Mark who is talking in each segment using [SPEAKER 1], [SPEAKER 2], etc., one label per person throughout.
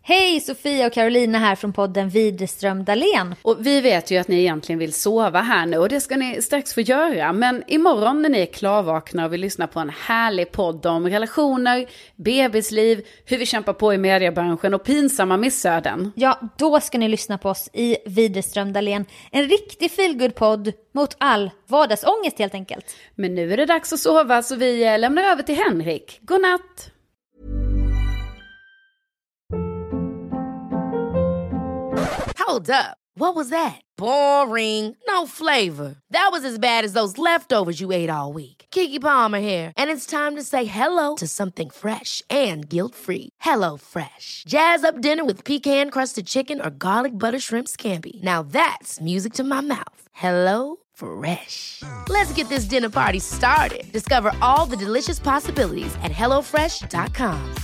[SPEAKER 1] Hej, Sofia och Carolina här från podden Widerström Dahlén.
[SPEAKER 2] Och vi vet ju att ni egentligen vill sova här nu och det ska ni strax få göra. Men imorgon när ni är klarvakna och vill lyssna på en härlig podd om relationer, bebisliv, hur vi kämpar på i mediebranschen och pinsamma missöden.
[SPEAKER 1] Ja, då ska ni lyssna på oss i Widerström Dahlén. En riktig feelgood-podd mot all vardagsångest helt enkelt.
[SPEAKER 2] Men nu är det dags att sova så vi lämnar över till Henrik. God natt!
[SPEAKER 3] Hold up. What was that? Boring. No flavor. That was as bad as those leftovers you ate all week. Keke Palmer here, and it's time to say hello to something fresh and guilt-free. Hello Fresh. Jazz up dinner with pecan-crusted chicken or garlic butter shrimp scampi. Now that's music to my mouth. Hello Fresh. Let's get this dinner party started. Discover all the delicious possibilities at hellofresh.com.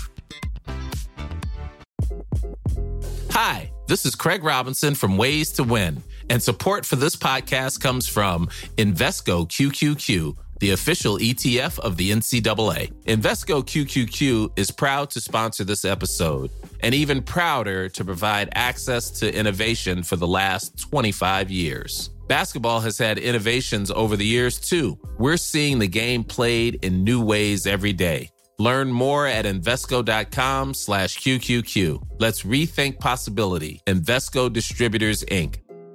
[SPEAKER 4] Hi, this is Craig Robinson from Ways to Win, and support for this podcast comes from Invesco QQQ, the official ETF of the NCAA. Invesco QQQ is proud to sponsor this episode, and even prouder to provide access to innovation for the last 25 years. Basketball has had innovations over the years, too. We're seeing the game played in new ways every day. Learn more at Invesco.com/QQQ. Let's rethink possibility. Invesco Distributors, Inc.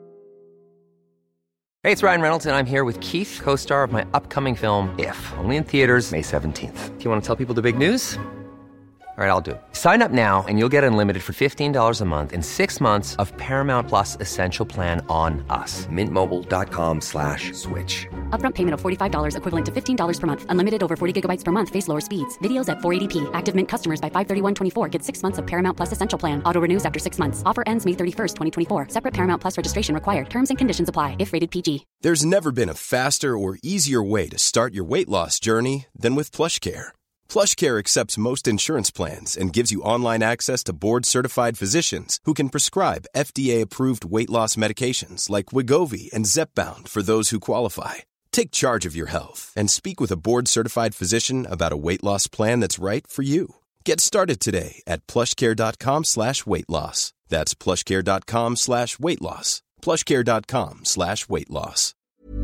[SPEAKER 5] Hey, it's Ryan Reynolds, and I'm here with Keith, co-star of my upcoming film, If, only in theaters May 17th. Do you want to tell people the big news? All right, I'll do it. Sign up now and you'll get unlimited for $15 a month and 6 months of Paramount Plus Essential Plan on us. MintMobile.com/switch.
[SPEAKER 6] Upfront payment of $45 equivalent to $15 per month. Unlimited over 40 gigabytes per month. Face lower speeds. Videos at 480p. Active Mint customers by 531.24 get 6 months of Paramount Plus Essential Plan. Auto renews after 6 months. Offer ends May 31st, 2024. Separate Paramount Plus registration required. Terms and conditions apply if rated PG.
[SPEAKER 7] There's never been a faster or easier way to start your weight loss journey than with PlushCare. PlushCare accepts most insurance plans and gives you online access to board-certified physicians who can prescribe FDA-approved weight loss medications like Wegovy and Zepbound for those who qualify. Take charge of your health and speak with a board-certified physician about a weight loss plan that's right for you. Get started today at plushcare.com/weightloss. That's plushcare.com/weightloss. plushcare.com/weightloss.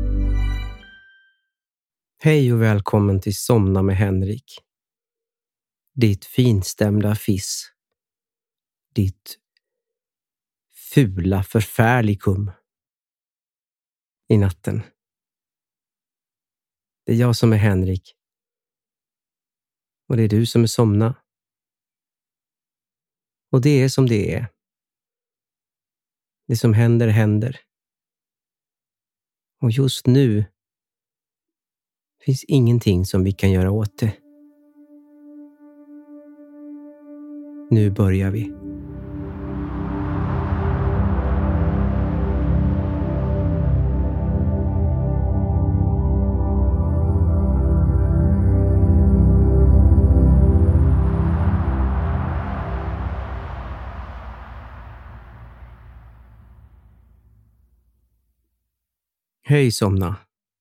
[SPEAKER 8] Hej och välkommen till Somna med Henrik. Ditt finstämda fiss. Ditt fula förfärlikum i natten. Det är jag som är Henrik. Och det är du som är Somna. Och det är som det är. Det som händer, händer. Och just nu finns ingenting som vi kan göra åt det. Nu börjar vi. Hej Somna.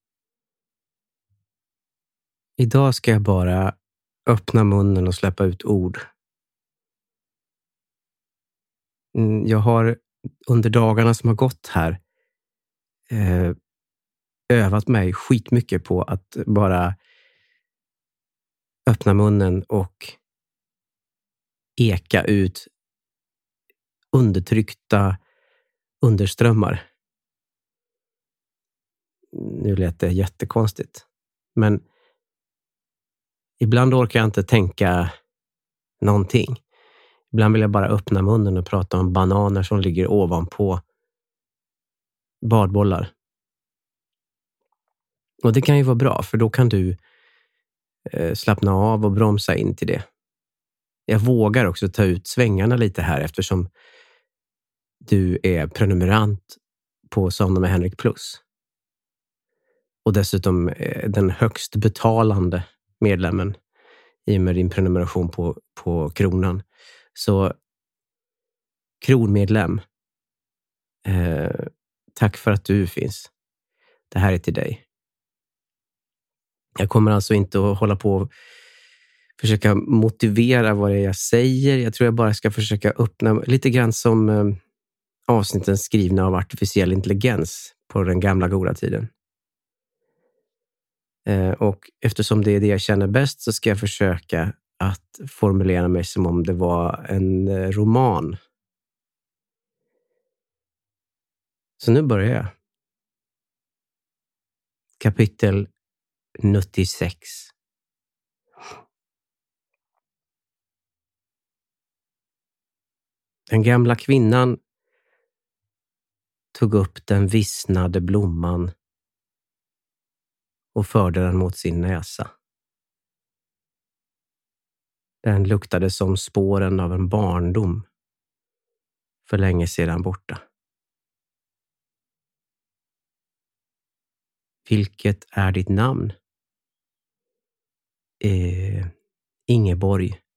[SPEAKER 8] Idag ska jag bara öppna munnen och släppa ut ord. Jag har under dagarna som har gått här övat mig skitmycket på att bara öppna munnen och eka ut undertryckta underströmmar. Nu lät det jättekonstigt. Men ibland orkar jag inte tänka någonting. Ibland vill jag bara öppna munnen och prata om bananer som ligger ovanpå badbollar. Och det kan ju vara bra, för då kan du slappna av och bromsa in till det. Jag vågar också ta ut svängarna lite här eftersom du är prenumerant på Somna med Henrik Plus. Och dessutom den högst betalande medlemmen i och med din prenumeration på Kronan. Så kronmedlem, tack för att du finns. Det här är till dig. Jag kommer alltså inte att hålla på och försöka motivera vad det är jag säger. Jag tror jag bara ska försöka öppna lite grann som avsnitten skrivna av artificiell intelligens på den gamla goda tiden. Och eftersom det är det jag känner bäst så ska jag försöka att formulera mig som om det var en roman. Så nu börjar jag. Kapitel 96. Den gamla kvinnan tog upp den vissnade blomman och förde den mot sin näsa. Den luktade som spåren av en barndom för länge sedan borta. Vilket är ditt namn? Ingeborg.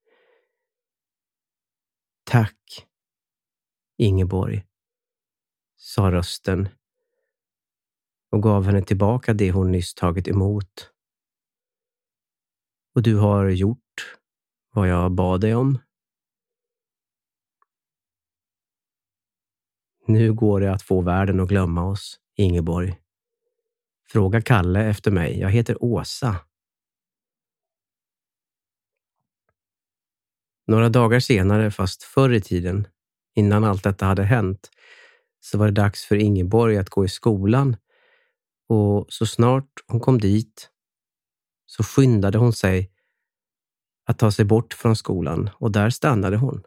[SPEAKER 8] Tack, Ingeborg, sa rösten och gav henne tillbaka det hon nyss tagit emot. Och du har gjort vad jag bad dig om. Nu går det att få världen att glömma oss, Ingeborg. Fråga Kalle efter mig. Jag heter Åsa. Några dagar senare, fast förr i tiden, innan allt detta hade hänt, så var det dags för Ingeborg att gå i skolan. Och så snart hon kom dit så skyndade hon sig att ta sig bort från skolan och där stannade hon.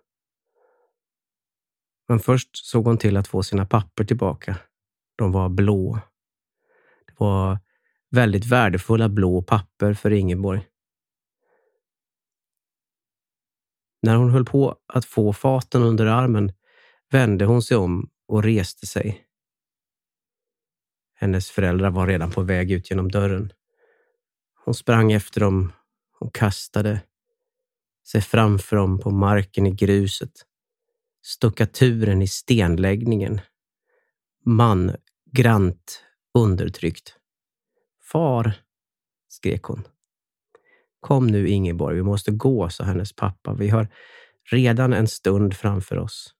[SPEAKER 8] Men först såg hon till att få sina papper tillbaka. De var blå. Det var väldigt värdefulla blå papper för Ingeborg. När hon höll på att få faten under armen vände hon sig om och reste sig. Hennes föräldrar var redan på väg ut genom dörren. Hon sprang efter dem och kastade sig framför dem på marken i gruset. Stuckaturen i stenläggningen. Grant undertryckt. Far, skrek hon. Kom nu Ingeborg, vi måste gå, sa hennes pappa. Vi har redan en stund framför oss.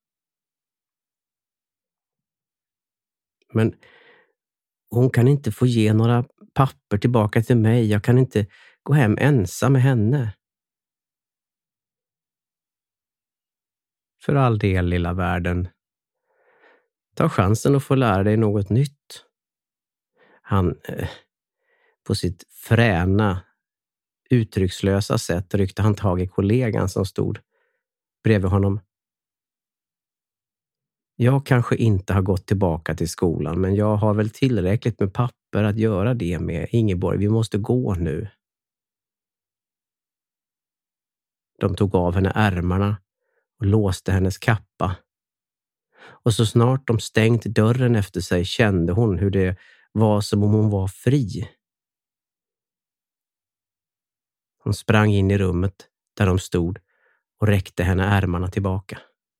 [SPEAKER 8] Men hon kan inte få ge några papper tillbaka till mig. Jag kan inte gå hem ensam med henne. För all del, lilla världen. Ta chansen att få lära dig något nytt. Han på sitt fräna, uttryckslösa sätt ryckte han tag i kollegan som stod bredvid honom. Jag kanske inte har gått tillbaka till skolan, men jag har väl tillräckligt med papper att göra det med. Ingeborg, vi måste gå nu. De tog av henne ärmarna och låste hennes kappa. Och så snart de stängt dörren efter sig kände hon hur det var som om hon var fri. Hon sprang in i rummet där de stod och räckte henne ärmarna tillbaka.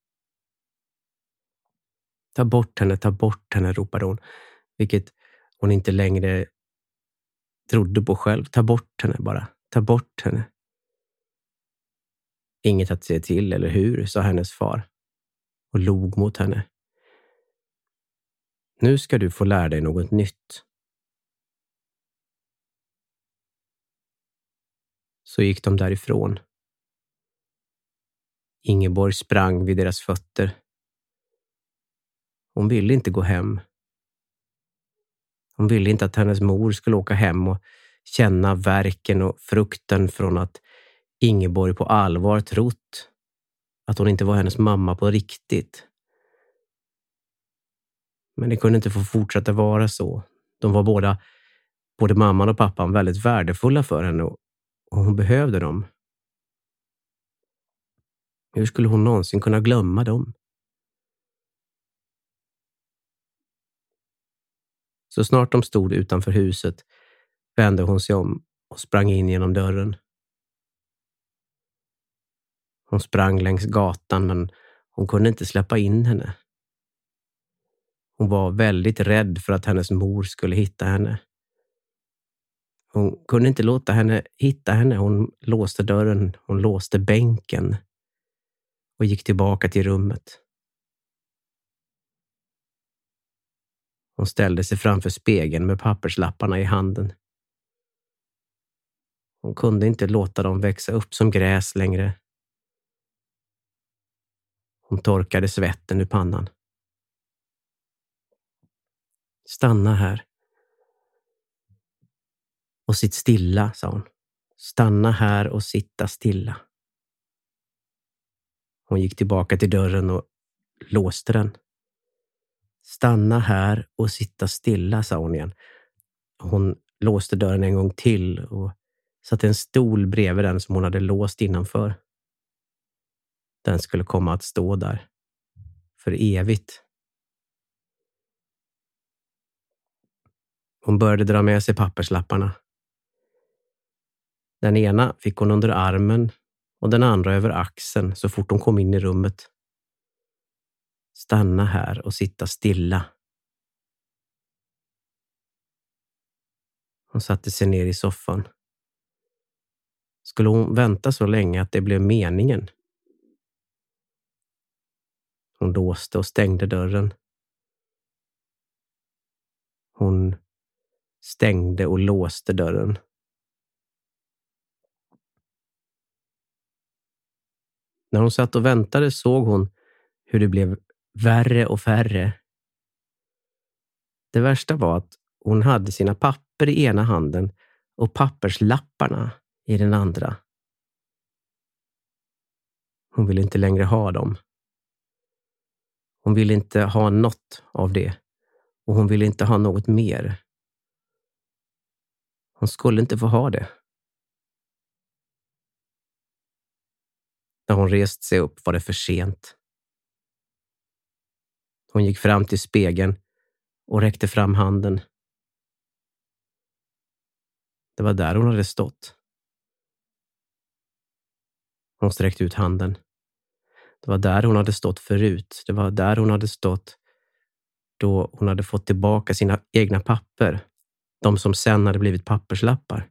[SPEAKER 8] Ta bort henne, ropade hon, vilket hon inte längre trodde på själv. Ta bort henne bara, ta bort henne. Inget att se till, eller hur, sa hennes far och log mot henne. Nu ska du få lära dig något nytt. Så gick de därifrån. Ingeborg sprang vid deras fötter. Hon ville inte gå hem. Hon ville inte att hennes mor skulle åka hem och känna värken och frukten från att Ingeborg på allvar trott att hon inte var hennes mamma på riktigt. Men det kunde inte få fortsätta vara så. De var både mamman och pappan väldigt värdefulla för henne och hon behövde dem. Hur skulle hon någonsin kunna glömma dem? Så snart de stod utanför huset vände hon sig om och sprang in genom dörren. Hon sprang längs gatan, men hon kunde inte släppa in henne. Hon var väldigt rädd för att hennes mor skulle hitta henne. Hon kunde inte låta henne hitta henne. Hon låste dörren, hon låste bänken och gick tillbaka till rummet. Hon ställde sig framför spegeln med papperslapparna i handen. Hon kunde inte låta dem växa upp som gräs längre. Hon torkade svetten ur pannan. Stanna här. Och sitt stilla, sa hon. Stanna här och sitta stilla. Hon gick tillbaka till dörren och låste den. Stanna här och sitta stilla, sa hon igen. Hon låste dörren en gång till och satte en stol bredvid den som hon hade låst innanför. Den skulle komma att stå där. För evigt. Hon började dra med sig papperslapparna. Den ena fick hon under armen och den andra över axeln så fort hon kom in i rummet. Stanna här och sitta stilla. Hon satte sig ner i soffan. Skulle hon vänta så länge att det blev meningen? Hon låste och stängde dörren. Hon stängde och låste dörren. När hon satt och väntade såg hon hur det blev värre och färre. Det värsta var att hon hade sina papper i ena handen och papperslapparna i den andra. Hon ville inte längre ha dem. Hon ville inte ha något av det och hon ville inte ha något mer. Hon skulle inte få ha det. När hon rest sig upp var det för sent. Hon gick fram till spegeln och räckte fram handen. Det var där hon hade stått. Hon sträckte ut handen. Det var där hon hade stått förut. Det var där hon hade stått då hon hade fått tillbaka sina egna papper. De som sen hade blivit papperslappar.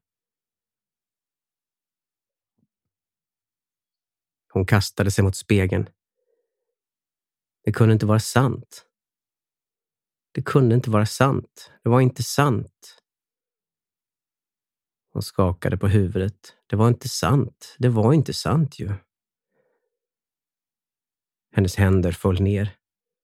[SPEAKER 8] Hon kastade sig mot spegeln. Det kunde inte vara sant. Det kunde inte vara sant. Det var inte sant. Hon skakade på huvudet. Det var inte sant. Det var inte sant ju. Hennes händer föll ner.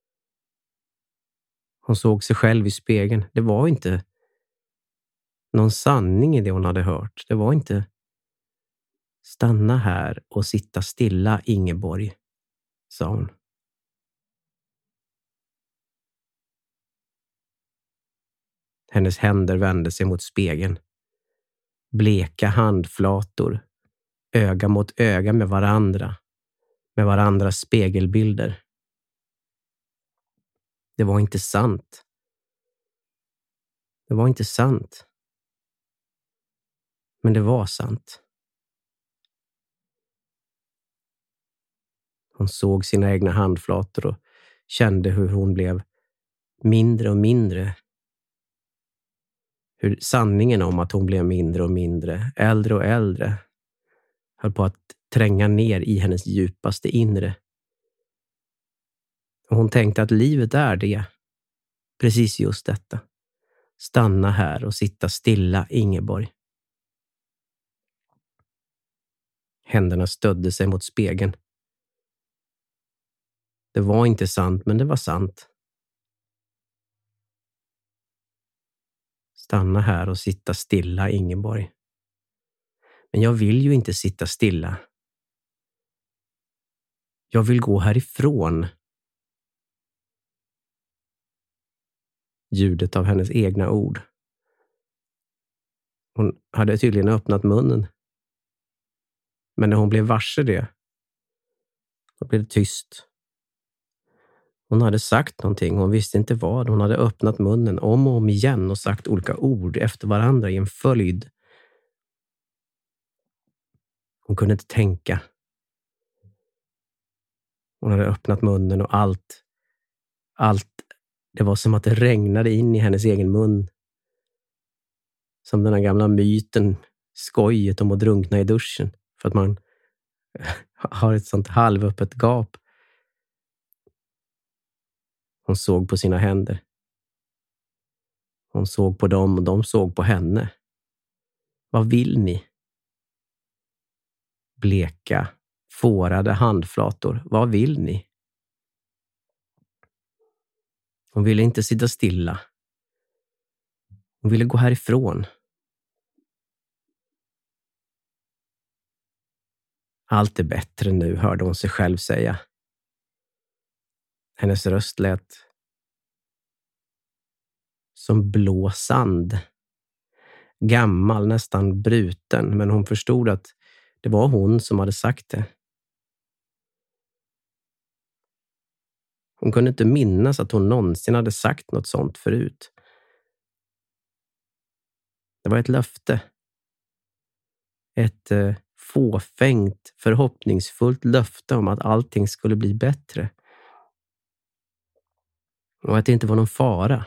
[SPEAKER 8] Hon såg sig själv i spegeln. Det var inte någon sanning i det hon hade hört. Det var inte stanna här och sitta stilla, Ingeborg, sa hon. Hennes händer vände sig mot spegeln. Bleka handflator, öga mot öga med varandra, med varandras spegelbilder. Det var inte sant. Det var inte sant. Men det var sant. Hon såg sina egna handflator och kände hur hon blev mindre och mindre. Hur sanningen om att hon blev mindre och mindre, äldre och äldre, höll på att tränga ner i hennes djupaste inre. Och hon tänkte att livet är det. Precis just detta. Stanna här och sitta stilla, Ingeborg. Händerna stödde sig mot spegeln. Det var inte sant, men det var sant. Stanna här och sitta stilla, Ingeborg. Men jag vill ju inte sitta stilla. Jag vill gå härifrån. Ljudet av hennes egna ord. Hon hade tydligen öppnat munnen. Men när hon blev varse det, då blev det tyst. Hon hade sagt någonting, hon visste inte vad. Hon hade öppnat munnen om och om igen och sagt olika ord efter varandra i en följd. Hon kunde inte tänka. Hon hade öppnat munnen och allt, det var som att det regnade in i hennes egen mun. Som den här gamla myten, skojet om att drunkna i duschen. För att man har ett sånt halvöppet gap. Hon såg på sina händer. Hon såg på dem och de såg på henne. Vad vill ni? Bleka, fårade handflator. Vad vill ni? Hon ville inte sitta stilla. Hon ville gå härifrån. Allt är bättre nu, hörde hon sig själv säga. Hennes röst lät som blå sand. Gammal, nästan bruten, men hon förstod att det var hon som hade sagt det. Hon kunde inte minnas att hon någonsin hade sagt något sånt förut. Det var ett löfte. Ett fåfängt, förhoppningsfullt löfte om att allting skulle bli bättre. Och att det inte var någon fara.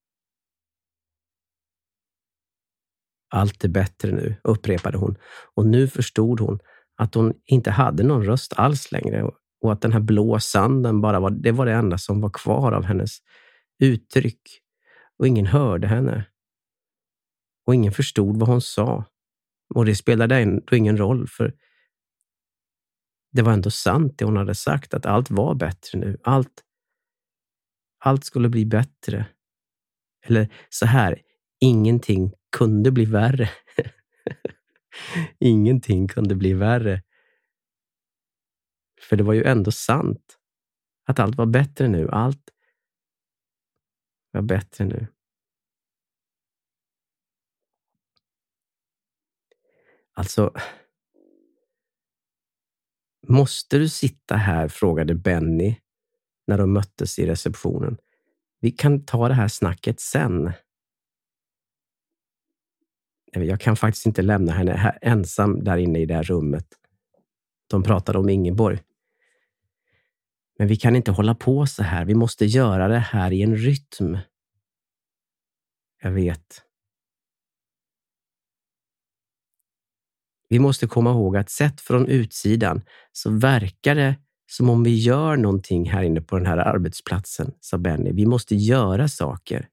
[SPEAKER 8] Allt är bättre nu, upprepade hon. Och nu förstod hon att hon inte hade någon röst alls längre. Och att den här blå sanden bara var det enda som var kvar av hennes uttryck. Och ingen hörde henne. Och ingen förstod vad hon sa. Och det spelade ändå ingen roll, för det var ändå sant det hon hade sagt, att allt var bättre nu. Allt skulle bli bättre. Eller så här, ingenting kunde bli värre. Ingenting kunde bli värre. För det var ju ändå sant att allt var bättre nu. Allt var bättre nu. Alltså, måste du sitta här, frågade Benny när de möttes i receptionen. Vi kan ta det här snacket sen. Jag kan faktiskt inte lämna henne här ensam där inne i det här rummet. De pratade om Ingeborg. Men vi kan inte hålla på så här. Vi måste göra det här i en rytm. Jag vet. Vi måste komma ihåg att sett från utsidan så verkar det som om vi gör någonting här inne på den här arbetsplatsen, sa Benny. Vi måste göra saker.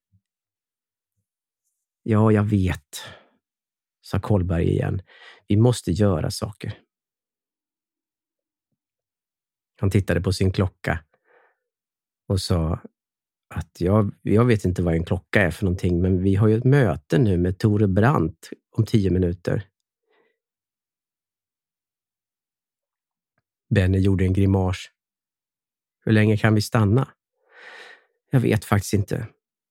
[SPEAKER 8] Ja, jag vet, sa Kollberg igen. Vi måste göra saker. Han tittade på sin klocka och sa att jag vet inte vad en klocka är för någonting, men vi har ju ett möte nu med Tore Brandt om 10 minuter. Benny gjorde en grimas. Hur länge kan vi stanna? Jag vet faktiskt inte.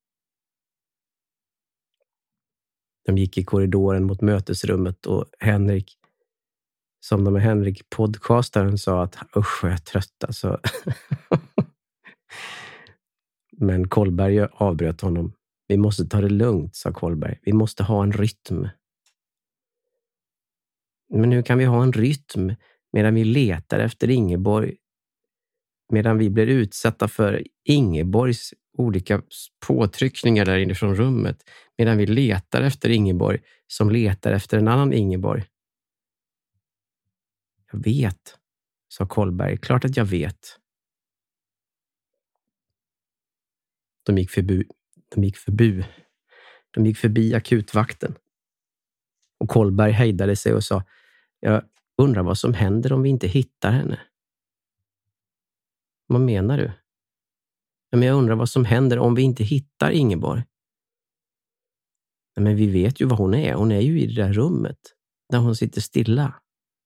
[SPEAKER 8] De gick i korridoren mot mötesrummet och Henrik, som de med Henrik podcastaren, sa att usch, jag är trött alltså. Men Kollberg avbröt honom. Vi måste ta det lugnt, sa Kollberg. Vi måste ha en rytm. Men hur kan vi ha en rytm medan vi letar efter Ingeborg? Medan vi blir utsatta för Ingeborgs olika påtryckningar där inifrån rummet. Medan vi letar efter Ingeborg som letar efter en annan Ingeborg. Jag vet, sa Kollberg. Klart att jag vet. De gick förbi akutvakten. Och Kollberg hejdade sig och sa: jag undrar vad som händer om vi inte hittar henne. Vad menar du? Men jag undrar vad som händer om vi inte hittar Ingeborg. Men vi vet ju vad hon är. Hon är ju i det där rummet där hon sitter stilla.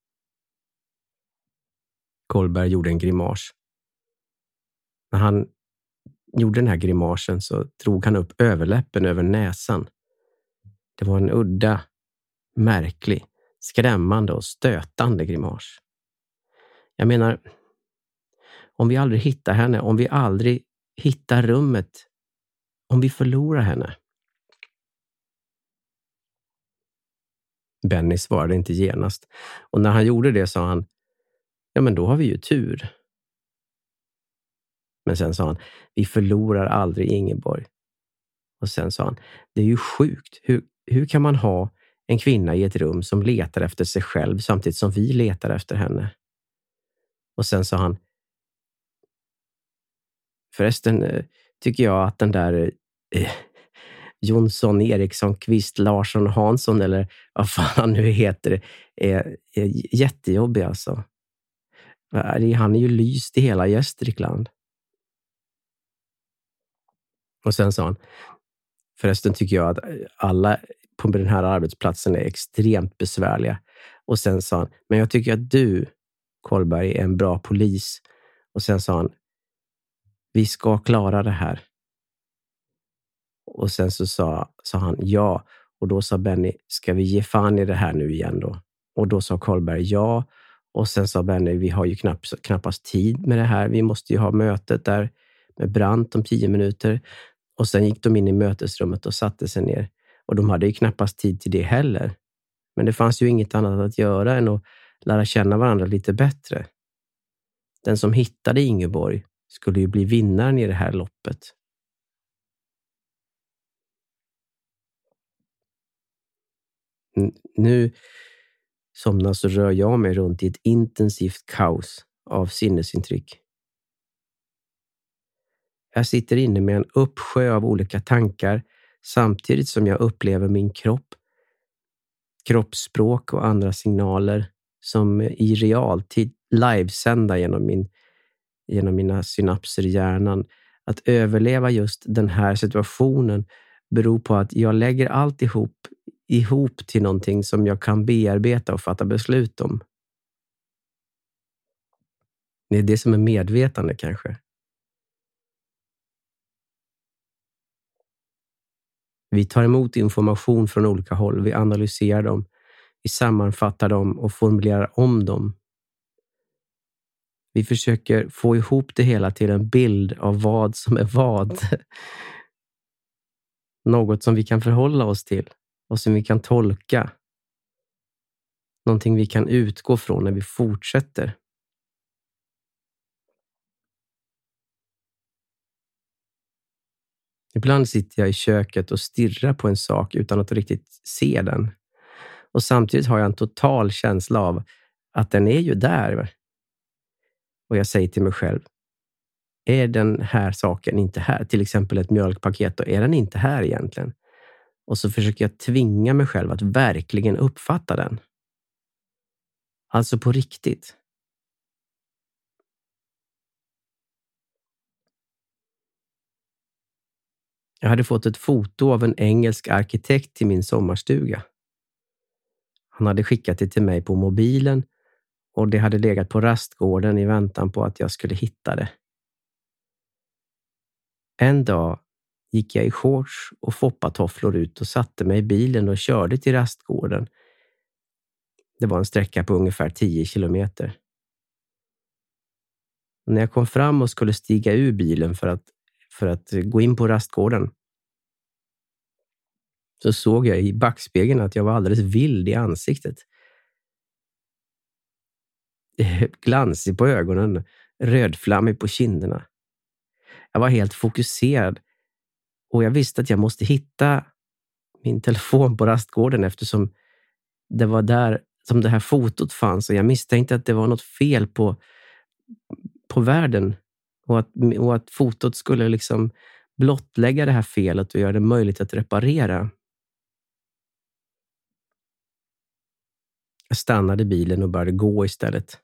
[SPEAKER 8] Kollberg gjorde en grimas. När han gjorde den här grimasen så drog han upp överläppen över näsan. Det var en udda, märklig, skrämmande och stötande grimas. Jag menar, om vi aldrig hittar henne, om vi aldrig hittar rummet, om vi förlorar henne. Benny svarade inte genast. Och när han gjorde det sa han: ja, men då har vi ju tur. Men sen sa han: vi förlorar aldrig Ingeborg. Och sen sa han: det är ju sjukt. hur kan man ha en kvinna i ett rum som letar efter sig själv samtidigt som vi letar efter henne? Och sen sa han, förresten tycker jag att den där Jonsson, Eriksson, Kvist, Larsson, Hansson eller vad fan han nu heter är jättejobbig alltså. Han är ju lyst i hela Gästrikland. Och sen sa han, förresten tycker jag att alla på den här arbetsplatsen är extremt besvärliga. Och sen sa han, men jag tycker att du, Kollberg, är en bra polis. Och sen sa han, vi ska klara det här. Och sen så sa han ja. Och då sa Benny, ska vi ge fan i det här nu igen då? Och då sa Kollberg ja. Och sen sa Benny, vi har ju knappast tid med det här. Vi måste ju ha mötet där med Brandt om 10 minuter. Och sen gick de in i mötesrummet och satte sig ner. Och de hade ju knappast tid till det heller. Men det fanns ju inget annat att göra än att lära känna varandra lite bättre. Den som hittade Ingeborg skulle ju bli vinnaren i det här loppet. Nu somnar så rör jag mig runt i ett intensivt kaos av sinnesintryck. Jag sitter inne med en uppsjö av olika tankar samtidigt som jag upplever min kroppsspråk och andra signaler som i realtid livesända genom mina synapser i hjärnan. Att överleva just den här situationen beror på att jag lägger allt ihop till någonting som jag kan bearbeta och fatta beslut om. Det är det som är medvetande kanske. Vi tar emot information från olika håll, vi analyserar dem, vi sammanfattar dem och formulerar om dem. Vi försöker få ihop det hela till en bild av vad som är vad. Något som vi kan förhålla oss till och som vi kan tolka. Någonting vi kan utgå från när vi fortsätter. Ibland sitter jag i köket och stirrar på en sak utan att riktigt se den. Och samtidigt har jag en total känsla av att den är ju där. Och jag säger till mig själv, är den här saken inte här? Till exempel ett mjölkpaket, då är den inte här egentligen? Och så försöker jag tvinga mig själv att verkligen uppfatta den. Alltså på riktigt. Jag hade fått ett foto av en engelsk arkitekt till min sommarstuga. Han hade skickat det till mig på mobilen och det hade legat på rastgården i väntan på att jag skulle hitta det. En dag gick jag i shorts och foppatofflor ut och satte mig i bilen och körde till rastgården. Det var en sträcka på ungefär 10 kilometer. När jag kom fram och skulle stiga ur bilen för att gå in på rastgården så såg jag i backspegeln att jag var alldeles vild i ansiktet. Glansig på ögonen, rödflammig på kinderna. Jag var helt fokuserad och jag visste att jag måste hitta min telefon på rastgården eftersom det var där som det här fotot fanns och jag misstänkte att det var något fel på världen och att fotot skulle liksom blottlägga det här felet och göra det möjligt att reparera. Jag stannade bilen och började gå istället.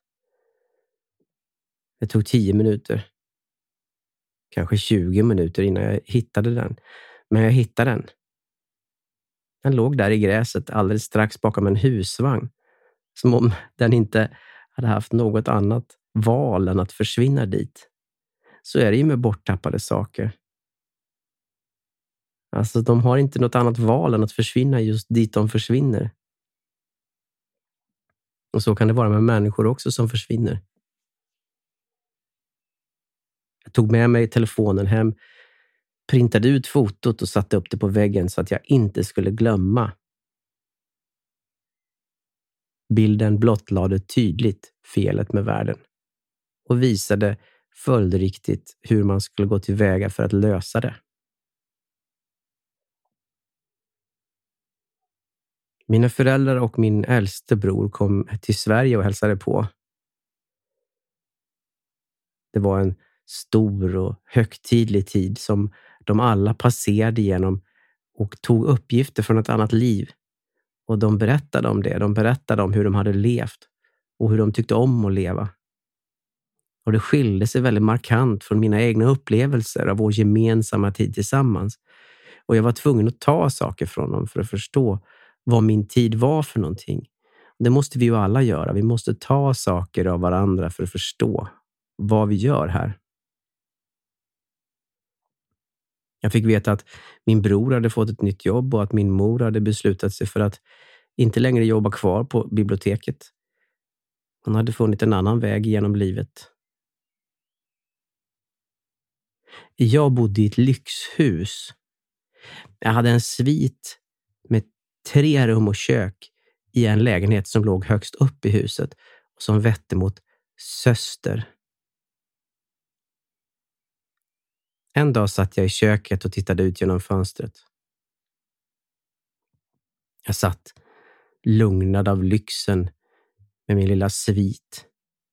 [SPEAKER 8] Det tog 10 minuter. Kanske 20 minuter innan jag hittade den. Men jag hittade den. Den låg där i gräset alldeles strax bakom en husvagn. Som om den inte hade haft något annat val än att försvinna dit. Så är det ju med borttappade saker. Alltså de har inte något annat val än att försvinna just dit de försvinner. Och så kan det vara med människor också som försvinner. Jag tog med mig telefonen hem, printade ut fotot och satte upp det på väggen så att jag inte skulle glömma. Bilden blottlade tydligt felet med världen och visade följdriktigt hur man skulle gå tillväga för att lösa det. Mina föräldrar och min äldste bror kom till Sverige och hälsade på. Det var en stor och högtidlig tid som de alla passerade igenom och tog uppgifter från ett annat liv. Och de berättade om det. De berättade om hur de hade levt och hur de tyckte om att leva. Och det skilde sig väldigt markant från mina egna upplevelser av vår gemensamma tid tillsammans. Och jag var tvungen att ta saker från dem för att förstå vad min tid var för någonting. Det måste vi ju alla göra. Vi måste ta saker av varandra för att förstå vad vi gör här. Jag fick veta att min bror hade fått ett nytt jobb och att min mor hade beslutat sig för att inte längre jobba kvar på biblioteket. Hon hade funnit en annan väg genom livet. Jag bodde i ett lyxhus. Jag hade en svit med 3 rum och kök i en lägenhet som låg högst upp i huset och som vette mot Söster. En dag satt jag i köket och tittade ut genom fönstret. Jag satt lugnad av lyxen med min lilla svit.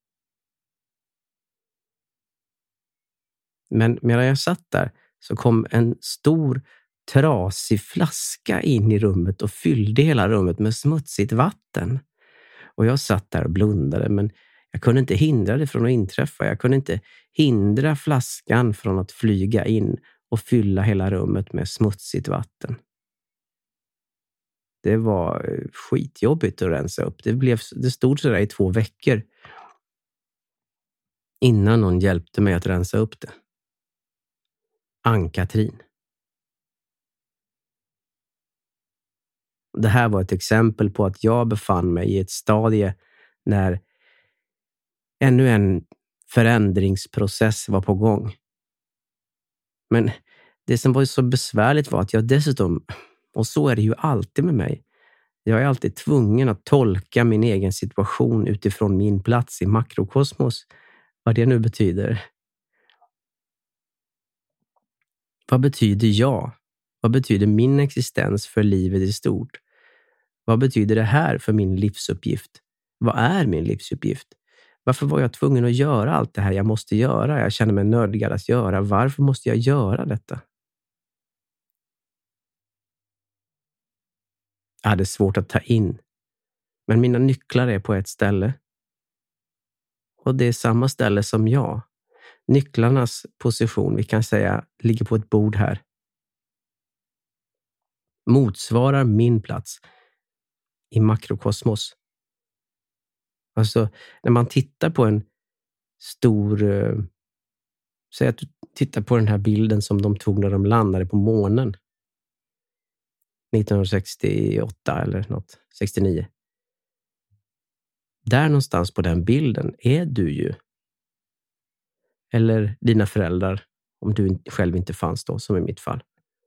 [SPEAKER 8] Men medan jag satt där så kom en stor trasig flaska in i rummet och fyllde hela rummet med smutsigt vatten. Och jag satt där och blundade, men jag kunde inte hindra det från att inträffa. Jag kunde inte hindra flaskan från att flyga in och fylla hela rummet med smutsigt vatten. Det var skitjobbigt att rensa upp. Det stod så där i 2 veckor innan någon hjälpte mig att rensa upp det. Ann-Katrin. Det här var ett exempel på att jag befann mig i ett stadie när ännu en förändringsprocess var på gång. Men det som var så besvärligt var att jag dessutom, och så är det ju alltid med mig, jag är alltid tvungen att tolka min egen situation utifrån min plats i makrokosmos, vad det nu betyder. Vad betyder jag? Vad betyder min existens för livet i stort? Vad betyder det här för min livsuppgift? Vad är min livsuppgift? Varför var jag tvungen att göra allt det här jag måste göra? Jag känner mig nödgad att göra. Varför måste jag göra detta? Jag hade svårt att ta in. Men mina nycklar är på ett ställe. Och det är samma ställe som jag. Nycklarnas position, vi kan säga, ligger på ett bord här. Motsvarar min plats i makrokosmos. Alltså, när man tittar på en stor... säg att du tittar på den här bilden som de tog när de landade på månen. 1968 eller något, 69. Där någonstans på den bilden är du ju. Eller dina föräldrar, om du själv inte fanns då, som i mitt fall.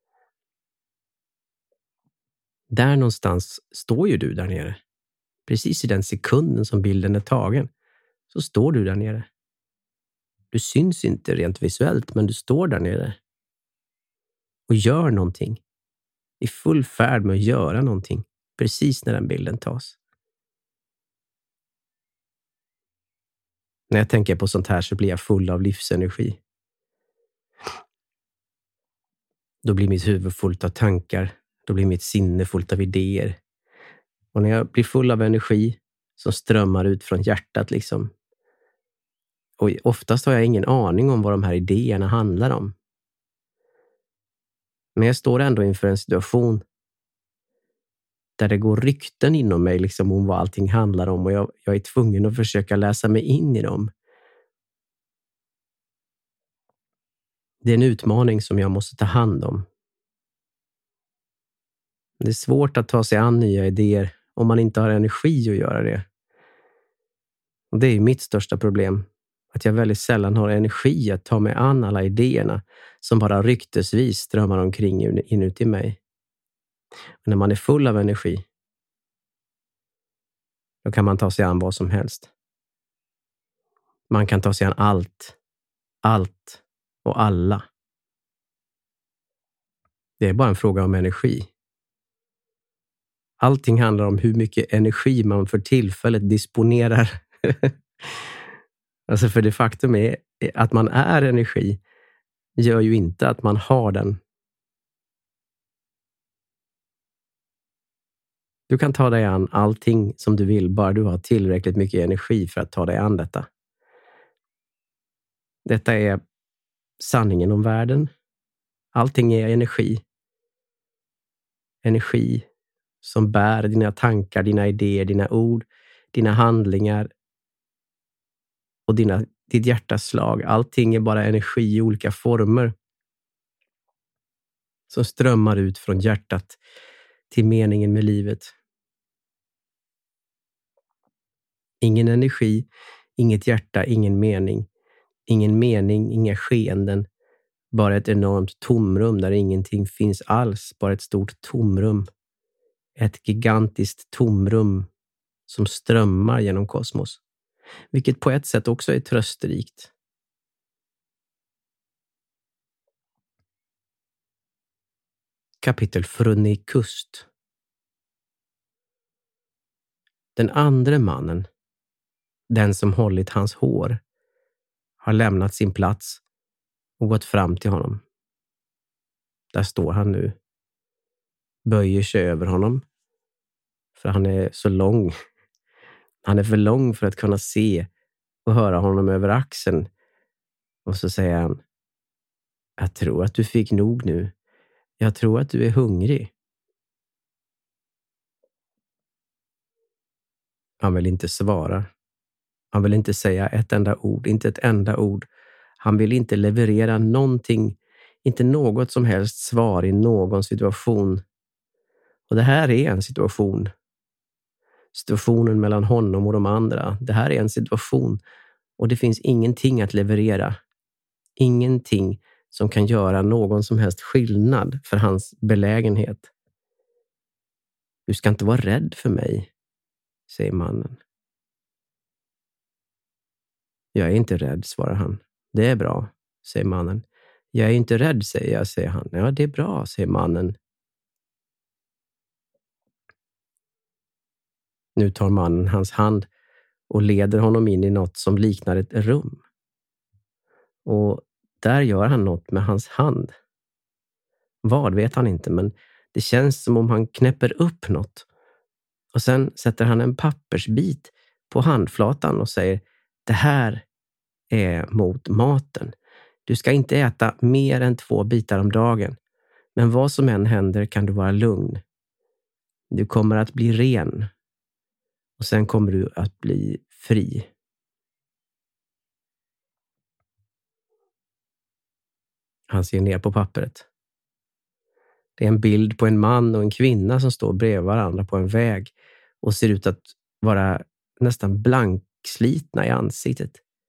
[SPEAKER 8] Där någonstans står ju du där nere. Precis i den sekunden som bilden är tagen så står du där nere. Du syns inte rent visuellt, men du står där nere. Och gör någonting. I full färd med att göra någonting. Precis när den bilden tas. När jag tänker på sånt här så blir jag full av livsenergi. Då blir mitt huvud fullt av tankar. Då blir mitt sinne fullt av idéer. Och när jag blir full av energi som strömmar ut från hjärtat liksom. Och oftast har jag ingen aning om vad de här idéerna handlar om. Men jag står ändå inför en situation där det går rykten inom mig liksom om vad allting handlar om. Och jag är tvungen att försöka läsa mig in i dem. Det är en utmaning som jag måste ta hand om. Det är svårt att ta sig an nya idéer om man inte har energi att göra det. Och det är mitt största problem. Att jag väldigt sällan har energi att ta mig an alla idéerna som bara ryktesvis strömmar omkring inuti mig. Och när man är full av energi, då kan man ta sig an vad som helst. Man kan ta sig an allt och alla. Det är bara en fråga om energi. Allting handlar om hur mycket energi man för tillfället disponerar. Alltså för det faktum är att man är energi gör ju inte att man har den. Du kan ta dig an allting som du vill, bara du har tillräckligt mycket energi för att ta dig an detta. Detta är sanningen om världen. Allting är energi. Energi som bär dina tankar, dina idéer, dina ord, dina handlingar och ditt hjärtas slag. Allting är bara energi i olika former som strömmar ut från hjärtat till meningen med livet. Ingen energi, inget hjärta, ingen mening. Ingen mening, inga skeenden. Bara ett enormt tomrum där ingenting finns alls. Bara ett stort tomrum. Ett gigantiskt tomrum som strömmar genom kosmos. Vilket på ett sätt också är trösterikt. Kapitel Frunikust. Den andra mannen, den som hållit hans hår, har lämnat sin plats och gått fram till honom. Där står han nu. Böjer sig över honom. För han är så lång. Han är för lång för att kunna se och höra honom över axeln. Och så säger han: jag tror att du fick nog nu. Jag tror att du är hungrig. Han vill inte svara. Han vill inte säga ett enda ord, inte ett enda ord. Han vill inte leverera någonting, inte något som helst svar i någon situation. Och det här är en situation. Situationen mellan honom och de andra. Det här är en situation och det finns ingenting att leverera. Ingenting som kan göra någon som helst skillnad för hans belägenhet. Du ska inte vara rädd för mig, säger mannen. Jag är inte rädd, svarar han. Det är bra, säger mannen. Jag är inte rädd, säger han. Ja, det är bra, säger mannen. Nu tar mannen hans hand och leder honom in i något som liknar ett rum. Och där gör han något med hans hand. Vad vet han inte, men det känns som om han knäpper upp något. Och sen sätter han en pappersbit på handflatan och säger: det här är mot maten. Du ska inte äta mer än 2 bitar om dagen. Men vad som än händer kan du vara lugn. Du kommer att bli ren. Och sen kommer du att bli fri. Han ser ner på pappret. Det är en bild på en man och en kvinna som står bredvid varandra på en väg och ser ut att vara nästan blankslitna i ansiktet.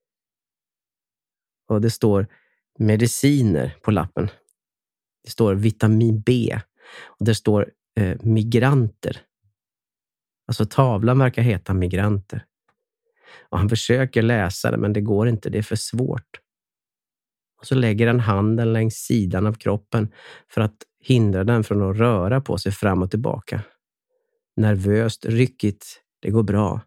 [SPEAKER 8] Och det står mediciner på lappen. Det står vitamin B och det står migranter. Alltså tavlan verkar heta migranter. Och han försöker läsa det, men det går inte, det är för svårt. Och så lägger han handen längs sidan av kroppen för att hindra den från att röra på sig fram och tillbaka. Nervöst, ryckigt, det går bra.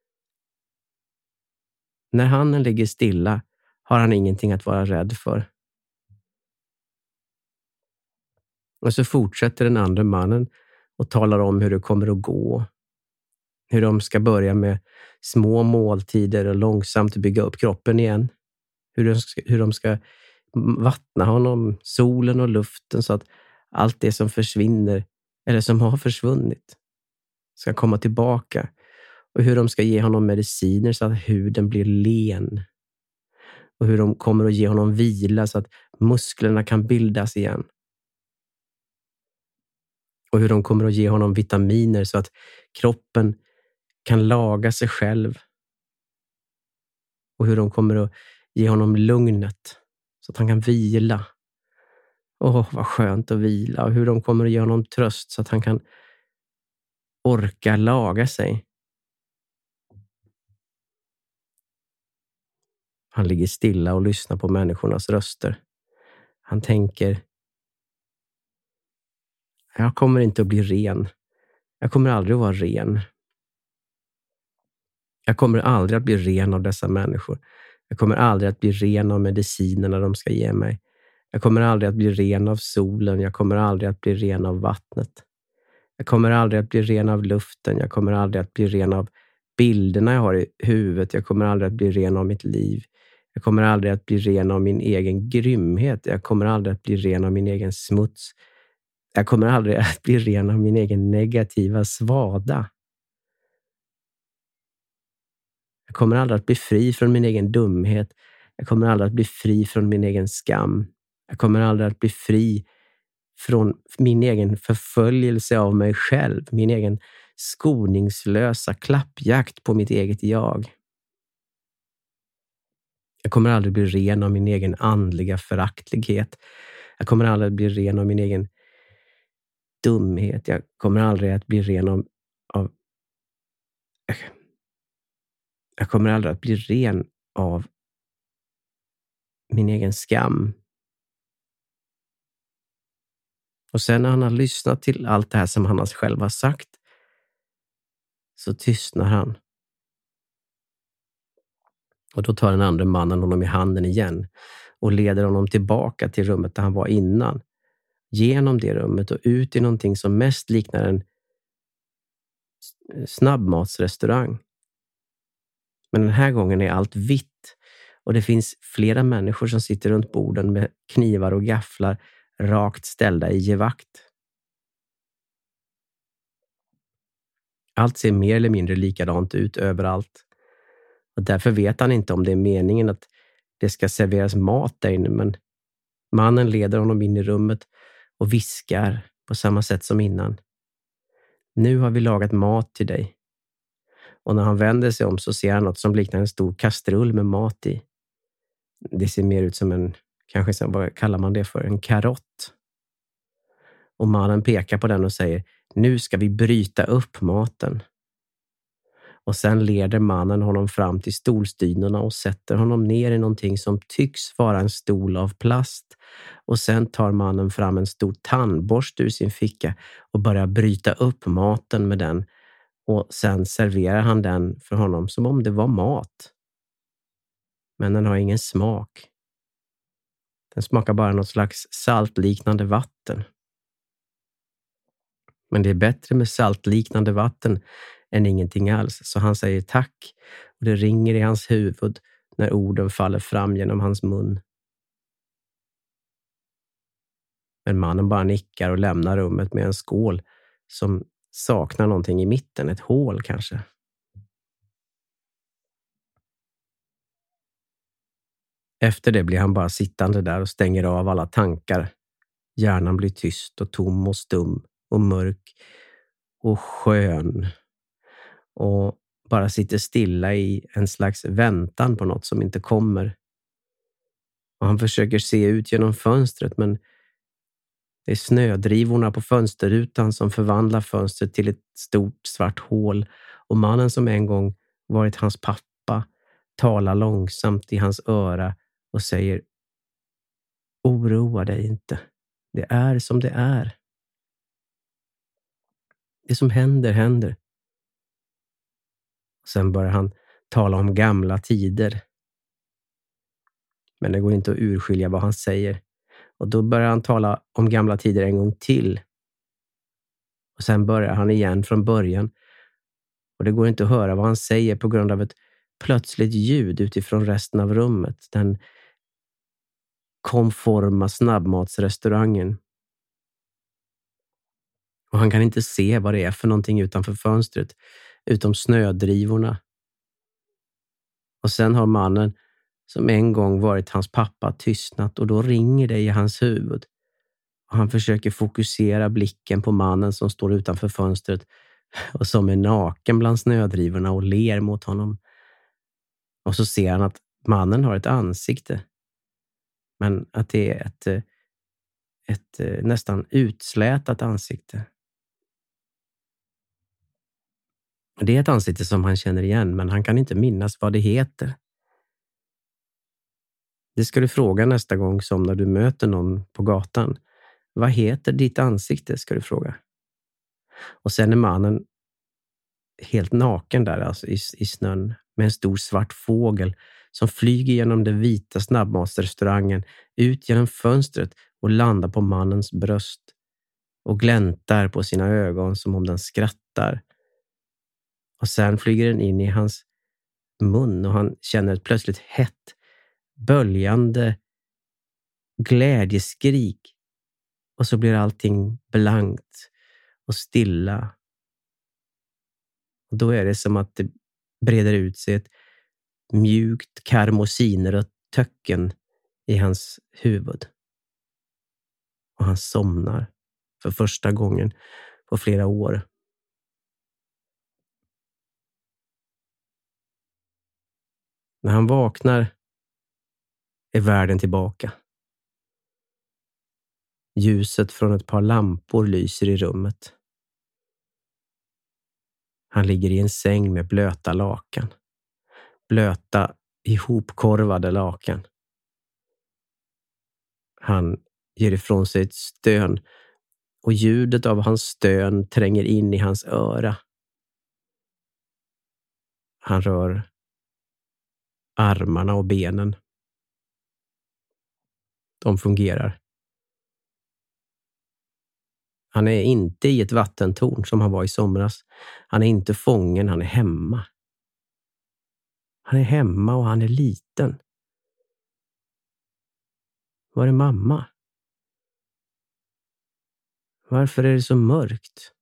[SPEAKER 8] När handen ligger stilla har han ingenting att vara rädd för. Och så fortsätter den andra mannen och talar om hur det kommer att gå. Hur de ska börja med små måltider och långsamt bygga upp kroppen igen. Hur de ska vattna honom, solen och luften, så att allt det som försvinner eller som har försvunnit ska komma tillbaka. Och hur de ska ge honom mediciner så att huden blir len. Och hur de kommer att ge honom vila så att musklerna kan bildas igen. Och hur de kommer att ge honom vitaminer så att kroppen kan laga sig själv. Och hur de kommer att ge honom lugnet så att han kan vila. Vad skönt att vila. Och hur de kommer att ge honom tröst så att han kan orka laga sig. Han ligger stilla och lyssnar på människornas röster. Han tänker: jag kommer inte att bli ren. Jag kommer aldrig att vara ren. Jag kommer aldrig att bli ren av dessa människor. Jag kommer aldrig att bli ren av medicinerna de ska ge mig. Jag kommer aldrig att bli ren av solen. Jag kommer aldrig att bli ren av vattnet. Jag kommer aldrig att bli ren av luften. Jag kommer aldrig att bli ren av bilderna jag har i huvudet. Jag kommer aldrig att bli ren av mitt liv. Jag kommer aldrig att bli ren av min egen grymhet. Jag kommer aldrig att bli ren av min egen smuts. Jag kommer aldrig att bli ren av min egen negativa svada. Jag kommer aldrig att bli fri från min egen dumhet. Jag kommer aldrig att bli fri från min egen skam. Jag kommer aldrig att bli fri från min egen förföljelse av mig själv. Min egen skoningslösa klappjakt på mitt eget jag. Jag kommer aldrig bli ren av min egen andliga föraktlighet. Jag kommer aldrig att bli ren av min egen dumhet. Jag kommer aldrig att bli ren av jag kommer aldrig att bli ren av min egen skam. Och sen när han har lyssnat till allt det här som han själv har sagt, så tystnar han. Och då tar den andra mannen honom i handen igen och leder honom tillbaka till rummet där han var innan. Genom det rummet och ut i någonting som mest liknar en snabbmatsrestaurang. Men den här gången är allt vitt och det finns flera människor som sitter runt borden med knivar och gafflar rakt ställda i gevakt. Allt ser mer eller mindre likadant ut överallt. Och därför vet han inte om det är meningen att det ska serveras mat där inne, men mannen leder honom in i rummet och viskar på samma sätt som innan. Nu har vi lagat mat till dig. Och när han vänder sig om så ser han något som liknar en stor kastrull med mat i. Det ser mer ut som en, kanske vad kallar man det för, en karott. Och mannen pekar på den och säger, nu ska vi bryta upp maten. Och sen leder mannen honom fram till stolstynorna och sätter honom ner i någonting som tycks vara en stol av plast. Och sen tar mannen fram en stor tandborste ur sin ficka och börjar bryta upp maten med den. Och sen serverar han den för honom som om det var mat. Men den har ingen smak. Den smakar bara något slags saltliknande vatten. Men det är bättre med saltliknande vatten än ingenting alls. Så han säger tack och det ringer i hans huvud när orden faller fram genom hans mun. Men mannen bara nickar och lämnar rummet med en skål som saknar någonting i mitten, ett hål kanske. Efter det blir han bara sittande där och stänger av alla tankar. Hjärnan blir tyst och tom och stum och mörk och skön. Och bara sitter stilla i en slags väntan på något som inte kommer. Och han försöker se ut genom fönstret, men det är snödrivorna på fönsterrutan som förvandlar fönstret till ett stort svart hål. Och mannen som en gång varit hans pappa talar långsamt i hans öra och säger, oroa dig inte. Det är som det är. Det som händer, händer. Och sen börjar han tala om gamla tider. Men det går inte att urskilja vad han säger. Och då börjar han tala om gamla tider en gång till. Och sen börjar han igen från början. Och det går inte att höra vad han säger på grund av ett plötsligt ljud utifrån resten av rummet. Den konforma snabbmatsrestaurangen. Och han kan inte se vad det är för någonting utanför fönstret. Utom snödrivorna. Och sen har mannen som en gång varit hans pappa tystnat och då ringer det i hans huvud. Och han försöker fokusera blicken på mannen som står utanför fönstret och som är naken bland snödrivorna och ler mot honom. Och så ser han att mannen har ett ansikte. Men att det är ett nästan utslätat ansikte. Det är ett ansikte som han känner igen, men han kan inte minnas vad det heter. Det ska du fråga nästa gång som när du möter någon på gatan. Vad heter ditt ansikte, ska du fråga. Och sen är mannen helt naken där alltså i snön med en stor svart fågel som flyger genom den vita snabbmatsrestaurangen ut genom fönstret och landar på mannens bröst och gläntar på sina ögon som om den skrattar. Och sen flyger den in i hans mun och han känner ett plötsligt hett, böljande glädjeskrik. Och så blir allting blankt och stilla. Och då är det som att det breder ut sig ett mjukt karmosinrött töcken i hans huvud. Och han somnar för första gången på flera år. När han vaknar är världen tillbaka. Ljuset från ett par lampor lyser i rummet. Han ligger i en säng med blöta lakan. Blöta, ihopkorvade lakan. Han ger ifrån sig ett stön och ljudet av hans stön tränger in i hans öra. Han rör armarna och benen. De fungerar. Han är inte i ett vattentorn som han var i somras. Han är inte fången, han är hemma. Han är hemma och han är liten. Var är mamma? Varför är det så mörkt?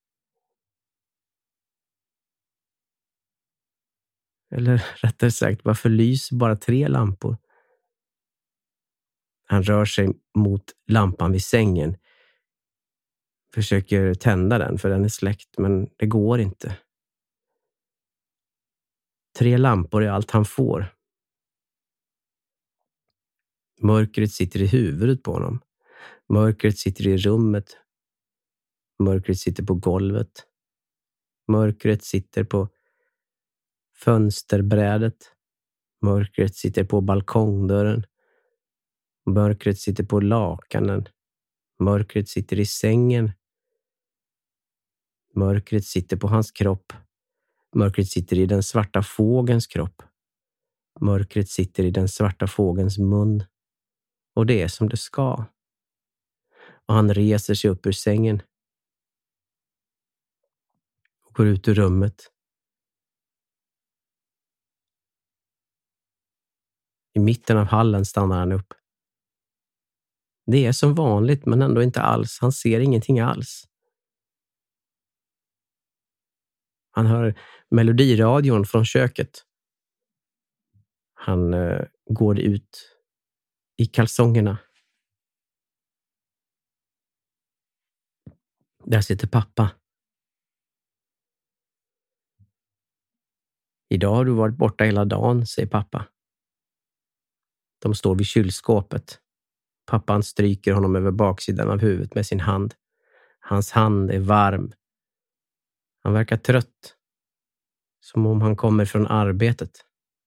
[SPEAKER 8] Eller rättare sagt, varför lyser bara 3 lampor? Han rör sig mot lampan vid sängen. Försöker tända den för den är släckt, men det går inte. 3 lampor är allt han får. Mörkret sitter i huvudet på honom. Mörkret sitter i rummet. Mörkret sitter på golvet. Mörkret sitter på fönsterbrädet. Mörkret sitter på balkongdörren. Mörkret sitter på lakanen. Mörkret sitter i sängen. Mörkret sitter på hans kropp. Mörkret sitter i den svarta fågelns kropp. Mörkret sitter i den svarta fågelns mun. Och det är som det ska. Och han reser sig upp ur sängen. Och går ut ur rummet. I mitten av hallen stannar han upp. Det är som vanligt men ändå inte alls. Han ser ingenting alls. Han hör melodiradion från köket. Han går ut i kalsongerna. Där sitter pappa. Idag har du varit borta hela dagen, säger pappa. De står vid kylskåpet. Pappan stryker honom över baksidan av huvudet med sin hand. Hans hand är varm. Han verkar trött. Som om han kommer från arbetet.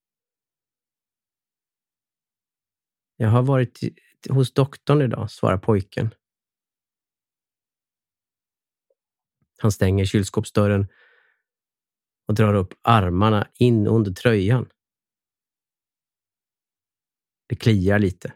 [SPEAKER 8] Jag har varit hos doktorn idag, svarar pojken. Han stänger kylskåpsdörren och drar upp armarna in under tröjan. Det kliar lite.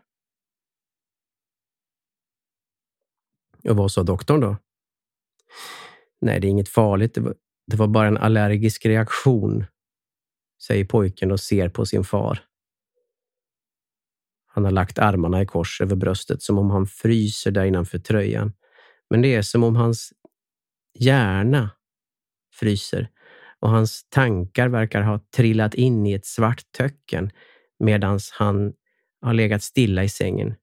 [SPEAKER 8] Och vad sa doktorn då? Nej, det är inget farligt. Det var bara en allergisk reaktion, säger pojken och ser på sin far. Han har lagt armarna i kors över bröstet som om han fryser där innanför tröjan. Men det är som om hans hjärna fryser och hans tankar verkar ha trillat in i ett svart töcken medan han har legat stilla i sängen.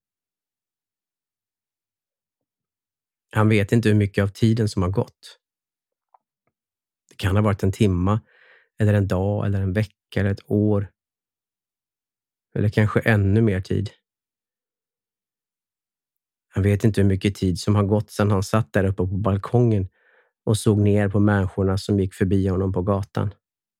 [SPEAKER 8] Han vet inte hur mycket av tiden som har gått. Det kan ha varit en timma, eller en dag, eller en vecka, eller ett år. Eller kanske ännu mer tid. Han vet inte hur mycket tid som har gått sedan han satt där uppe på balkongen och såg ner på människorna som gick förbi honom på gatan.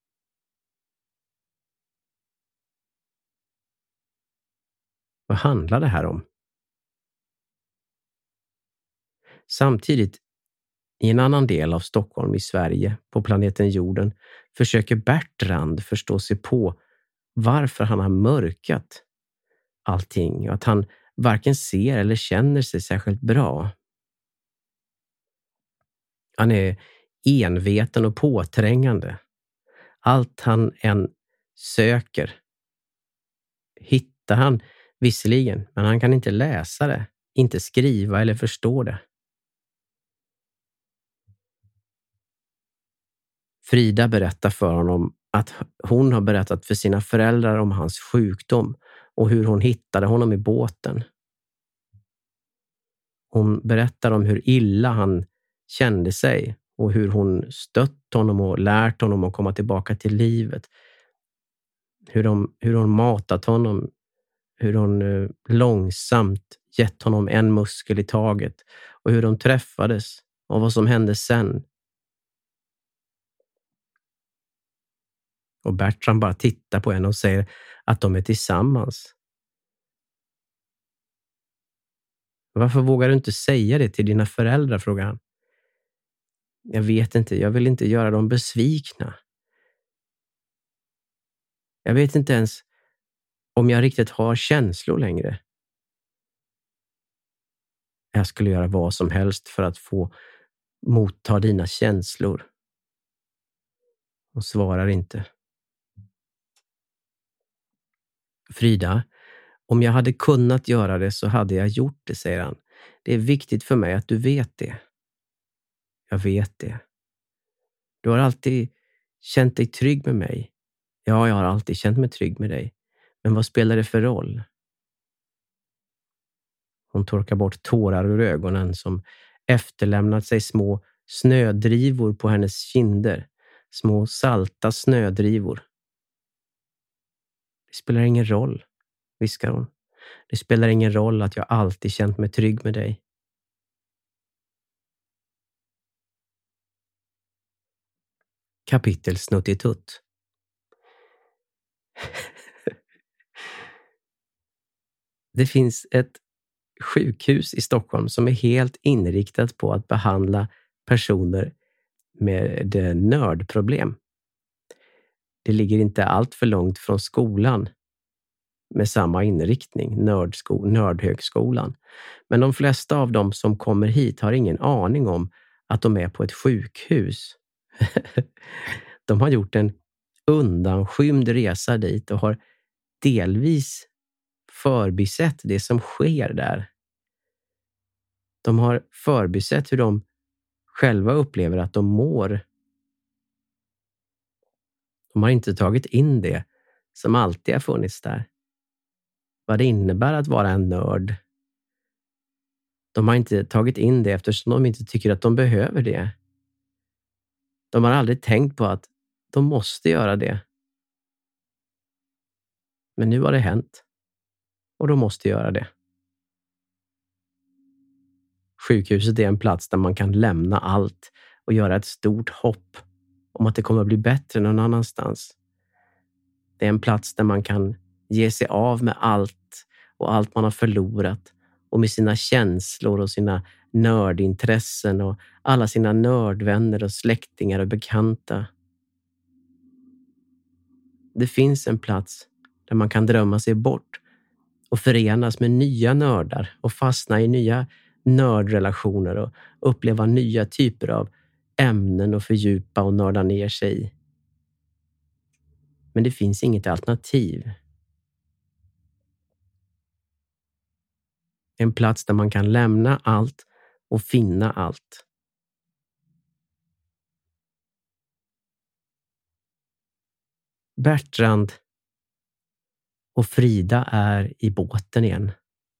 [SPEAKER 8] Vad handlar det här om? Samtidigt I en annan del av Stockholm i Sverige, på planeten jorden, försöker Bertrand förstå sig på varför han har mörkat allting och att han varken ser eller känner sig särskilt bra. Han är enveten och påträngande. Allt han än söker hittar han visserligen, men han kan inte läsa det, inte skriva eller förstå det. Frida berättar för honom att hon har berättat för sina föräldrar om hans sjukdom och hur hon hittade honom i båten. Hon berättar om hur illa han kände sig och hur hon stött honom och lärt honom att komma tillbaka till livet. Hur hon matat honom, hur hon långsamt gett honom en muskel i taget och hur de träffades och vad som hände sen. Och Bertrand bara tittar på henne och säger att de är tillsammans. Varför vågar du inte säga det till dina föräldrar, frågar han. Jag vet inte, jag vill inte göra dem besvikna. Jag vet inte ens om jag riktigt har känslor längre. Jag skulle göra vad som helst för att få motta dina känslor. Hon svarar inte. Frida, om jag hade kunnat göra det så hade jag gjort det, säger han. Det är viktigt för mig att du vet det. Jag vet det. Du har alltid känt dig trygg med mig. Ja, jag har alltid känt mig trygg med dig. Men vad spelar det för roll? Hon torkar bort tårar ur ögonen som efterlämnat sig små snödrivor på hennes kinder. Små salta snödrivor. Det spelar ingen roll, viskar hon. Det spelar ingen roll att jag alltid känt mig trygg med dig. Kapitel Snuttitutt. Det finns ett sjukhus i Stockholm som är helt inriktat på att behandla personer med nördproblem. Det ligger inte allt för långt från skolan med samma inriktning, nördhögskolan. Men de flesta av dem som kommer hit har ingen aning om att de är på ett sjukhus. De har gjort en undanskymd resa dit och har delvis förbisett det som sker där. De har förbisett hur de själva upplever att de mår. De har inte tagit in det som alltid har funnits där. Vad det innebär att vara en nörd. De har inte tagit in det eftersom de inte tycker att de behöver det. De har aldrig tänkt på att de måste göra det. Men nu har det hänt. Och de måste göra det. Sjukhuset är en plats där man kan lämna allt och göra ett stort hopp om att det kommer att bli bättre någon annanstans. Det är en plats där man kan ge sig av med allt och allt man har förlorat och med sina känslor och sina nördintressen och alla sina nördvänner och släktingar och bekanta. Det finns en plats där man kan drömma sig bort och förenas med nya nördar och fastna i nya nördrelationer och uppleva nya typer av ämnen och fördjupa och nörda ner sig i. Men det finns inget alternativ. En plats där man kan lämna allt och finna allt. Bertrand och Frida är i båten igen.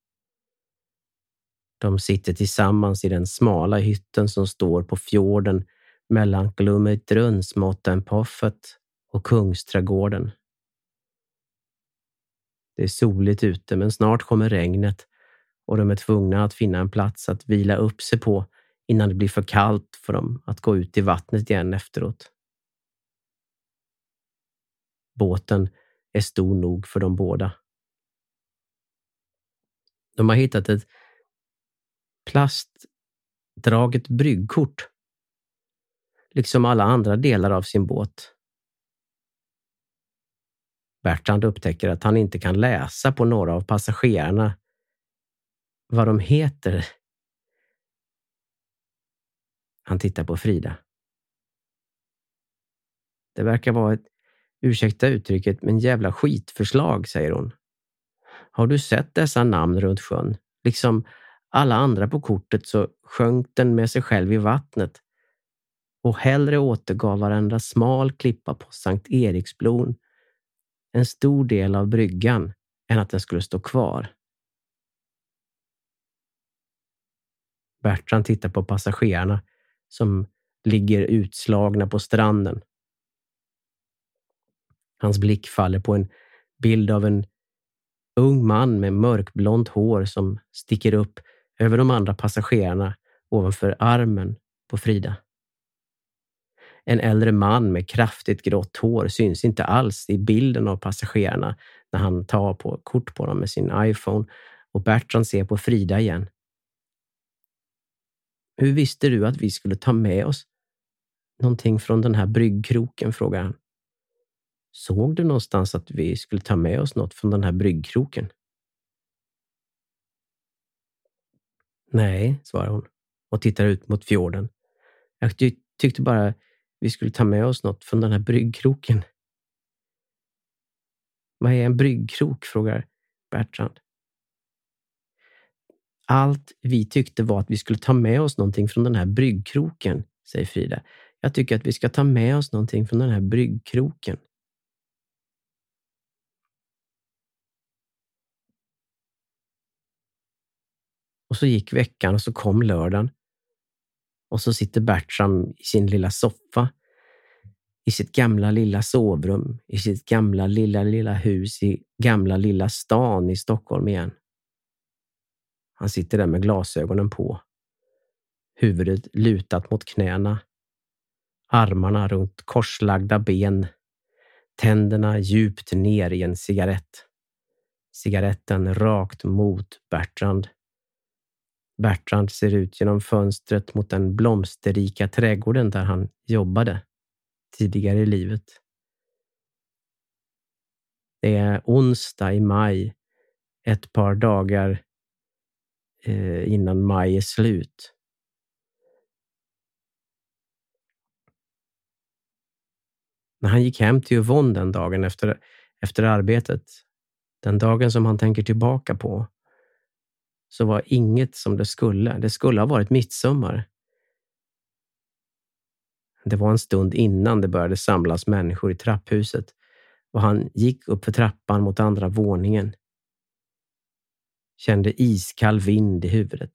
[SPEAKER 8] De sitter tillsammans i den smala hytten som står på fjorden mellan Glummertrunsmottenpoffet och Kungsträdgården. Det är soligt ute men snart kommer regnet och de är tvungna att finna en plats att vila upp sig på innan det blir för kallt för dem att gå ut i vattnet igen efteråt. Båten är stor nog för dem båda. De har hittat ett plastdraget bryggkort liksom alla andra delar av sin båt. Bertrand upptäcker att han inte kan läsa på några av passagerarna vad de heter. Han tittar på Frida. Det verkar vara ett, ursäkta uttrycket, men jävla skitförslag, säger hon. Har du sett dessa namn runt sjön? Liksom alla andra på kortet så sjönk den med sig själv i vattnet och hellre återgav varandra smal klippa på Sankt Eriksbron, en stor del av bryggan, än att den skulle stå kvar. Bertrand tittar på passagerarna som ligger utslagna på stranden. Hans blick faller på en bild av en ung man med mörkblont hår som sticker upp över de andra passagerarna ovanför armen på Frida. En äldre man med kraftigt grått hår syns inte alls i bilden av passagerarna när han tar på kort på dem med sin iPhone, och Bertrand ser på Frida igen. Hur visste du att vi skulle ta med oss någonting från den här bryggkroken, frågar han. Såg du någonstans att vi skulle ta med oss något från den här bryggkroken? Nej, svarar hon och tittar ut mot fjorden. Jag tyckte bara vi skulle ta med oss något från den här bryggkroken. Vad är en bryggkrok, frågar Bertrand. Allt vi tyckte var att vi skulle ta med oss någonting från den här bryggkroken, säger Frida. Jag tycker att vi ska ta med oss någonting från den här bryggkroken. Och så gick veckan och så kom lördagen. Och så sitter Bertram i sin lilla soffa, i sitt gamla lilla sovrum, i sitt gamla lilla hus i gamla lilla stan i Stockholm igen. Han sitter där med glasögonen på, huvudet lutat mot knäna, armarna runt korslagda ben, tänderna djupt ner i en cigarett. Cigaretten rakt mot Bertrand. Bertrand ser ut genom fönstret mot den blomsterrika trädgården där han jobbade tidigare i livet. Det är onsdag i maj, ett par dagar innan maj är slut. När han gick hem till Yvonne den dagen efter arbetet, den dagen som han tänker tillbaka på, så var inget som det skulle. Det skulle ha varit midsommar. Det var en stund innan det började samlas människor i trapphuset och han gick upp för trappan mot andra våningen. Kände iskall vind i huvudet.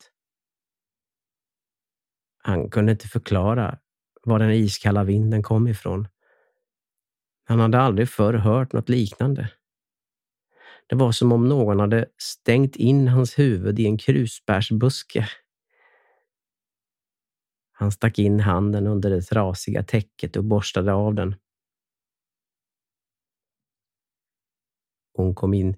[SPEAKER 8] Han kunde inte förklara var den iskalla vinden kom ifrån. Han hade aldrig förr hört något liknande. Det var som om någon hade stängt in hans huvud i en krusbärsbuske. Han stack in handen under det trasiga täcket och borstade av den. Hon kom in.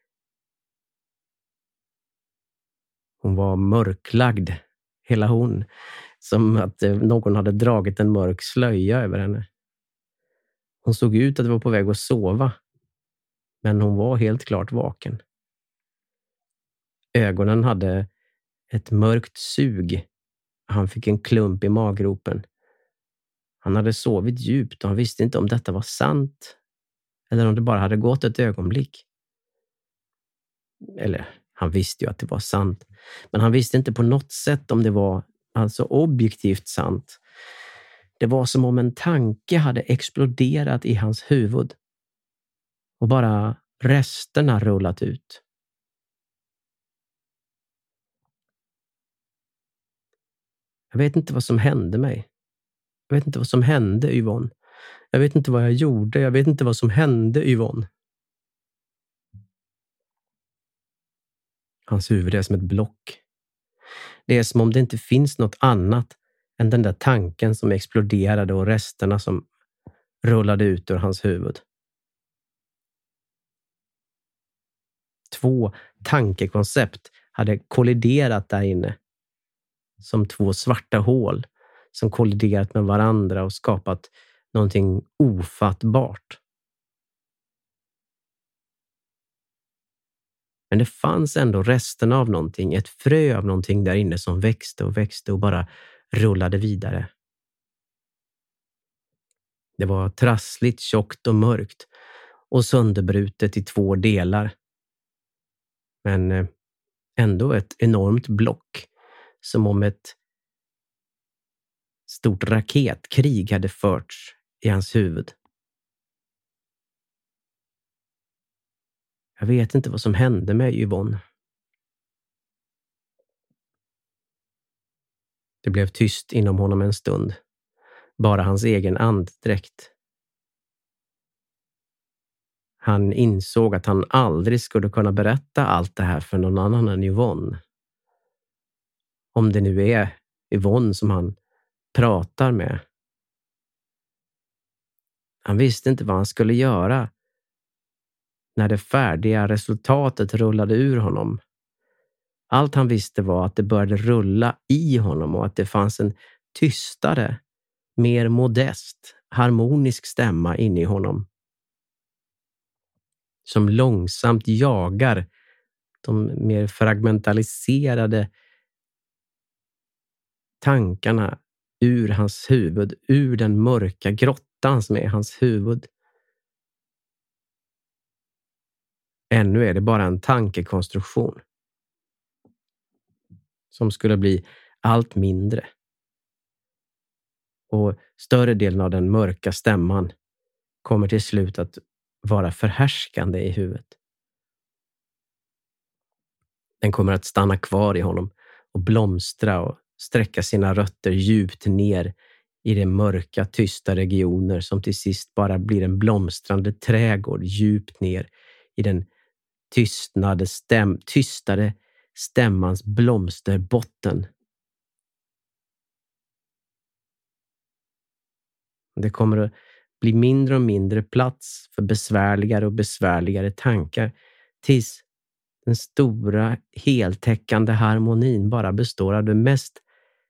[SPEAKER 8] Hon var mörklagd, hela hon, som att någon hade dragit en mörk slöja över henne. Hon såg ut att vara på väg att sova, men hon var helt klart vaken. Ögonen hade ett mörkt sug. Han fick en klump i maggropen. Han hade sovit djupt och han visste inte om detta var sant eller om det bara hade gått ett ögonblick. Eller, han visste ju att det var sant, men han visste inte på något sätt om det var alltså objektivt sant. Det var som om en tanke hade exploderat i hans huvud och bara resterna rullat ut. Jag vet inte vad som hände mig. Jag vet inte vad som hände, Yvonne. Jag vet inte vad jag gjorde. Jag vet inte vad som hände, Yvonne. Hans huvud är som ett block. Det är som om det inte finns något annat än den där tanken som exploderade och resterna som rullade ut ur hans huvud. 2 tankekoncept hade kolliderat där inne. Som 2 svarta hål som kolliderat med varandra och skapat någonting ofattbart. Men det fanns ändå resterna av någonting, ett frö av någonting där inne som växte och växte och bara rullade vidare. Det var trassligt, tjockt och mörkt och sönderbrutet i 2 delar. Men ändå ett enormt block, som om ett stort raketkrig hade förts i hans huvud. Jag vet inte vad som hände med Yvonne. Det blev tyst inom honom en stund. Bara hans egen andedräkt. Han insåg att han aldrig skulle kunna berätta allt det här för någon annan än Yvonne. Om det nu är Yvonne som han pratar med. Han visste inte vad han skulle göra när det färdiga resultatet rullade ur honom. Allt han visste var att det började rulla i honom och att det fanns en tystare, mer modest, harmonisk stämma inne i honom. Som långsamt jagar de mer fragmentaliserade tankarna ur hans huvud, ur den mörka grottan som är hans huvud. Ännu är det bara en tankekonstruktion som skulle bli allt mindre. Och större delen av den mörka stämman kommer till slut att vara förhärskande i huvudet. Den kommer att stanna kvar i honom och blomstra och sträcka sina rötter djupt ner i de mörka, tysta regioner som till sist bara blir en blomstrande trädgård djupt ner i den tystare stämmans blomsterbotten. Det kommer att bli mindre och mindre plats för besvärligare och besvärligare tankar tills den stora heltäckande harmonin bara består av det mest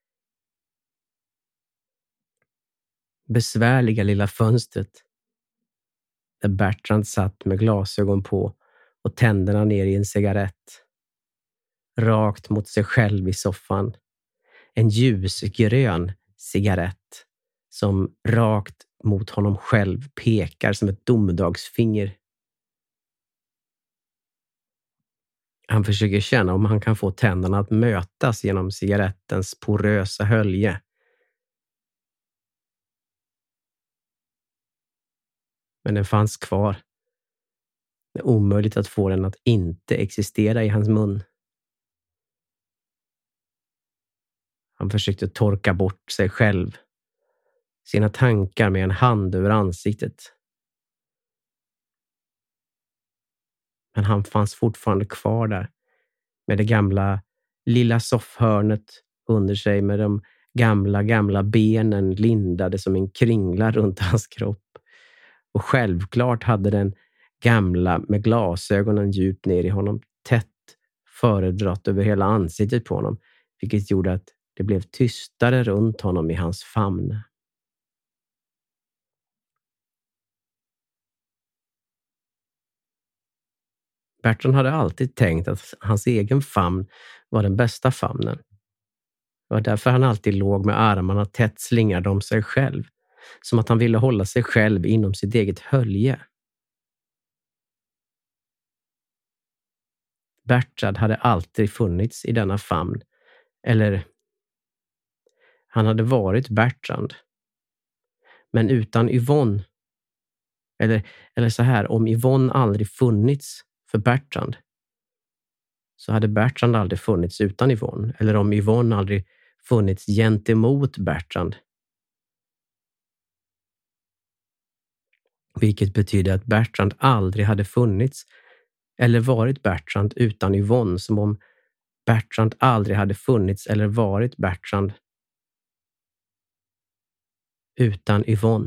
[SPEAKER 8] besvärliga lilla fönstret där Bertrand satt med glasögon på och tänderna ner i en cigarett. Rakt mot sig själv i soffan. En ljusgrön cigarett som rakt mot honom själv pekar som ett domedagsfinger. Han försöker känna om han kan få tänderna att mötas genom cigarettens porösa hölje. Men den fanns kvar. Det är omöjligt att få den att inte existera i hans mun. Han försökte torka bort sig själv. Sina tankar med en hand över ansiktet. Men han fanns fortfarande kvar där. Med det gamla lilla soffhörnet under sig. Med de gamla benen lindade som en kringla runt hans kropp. Och självklart hade den gamla med glasögonen djupt ner i honom tätt föredratt över hela ansiktet på honom. Vilket gjorde att det blev tystare runt honom i hans famn. Bertrand hade alltid tänkt att hans egen famn var den bästa famnen. Det var därför han alltid låg med armarna tätt slingrade om sig själv. Som att han ville hålla sig själv inom sitt eget hölje. Bertrand hade alltid funnits i denna famn. Eller han hade varit Bertrand. Men utan Yvonne. Eller så här, om Yvonne aldrig funnits för Bertrand så hade Bertrand aldrig funnits utan Yvonne. Eller om Yvonne aldrig funnits gentemot Bertrand. Vilket betyder att Bertrand aldrig hade funnits eller varit Bertrand utan Yvonne. Som om Bertrand aldrig hade funnits eller varit Bertrand utan Yvonne.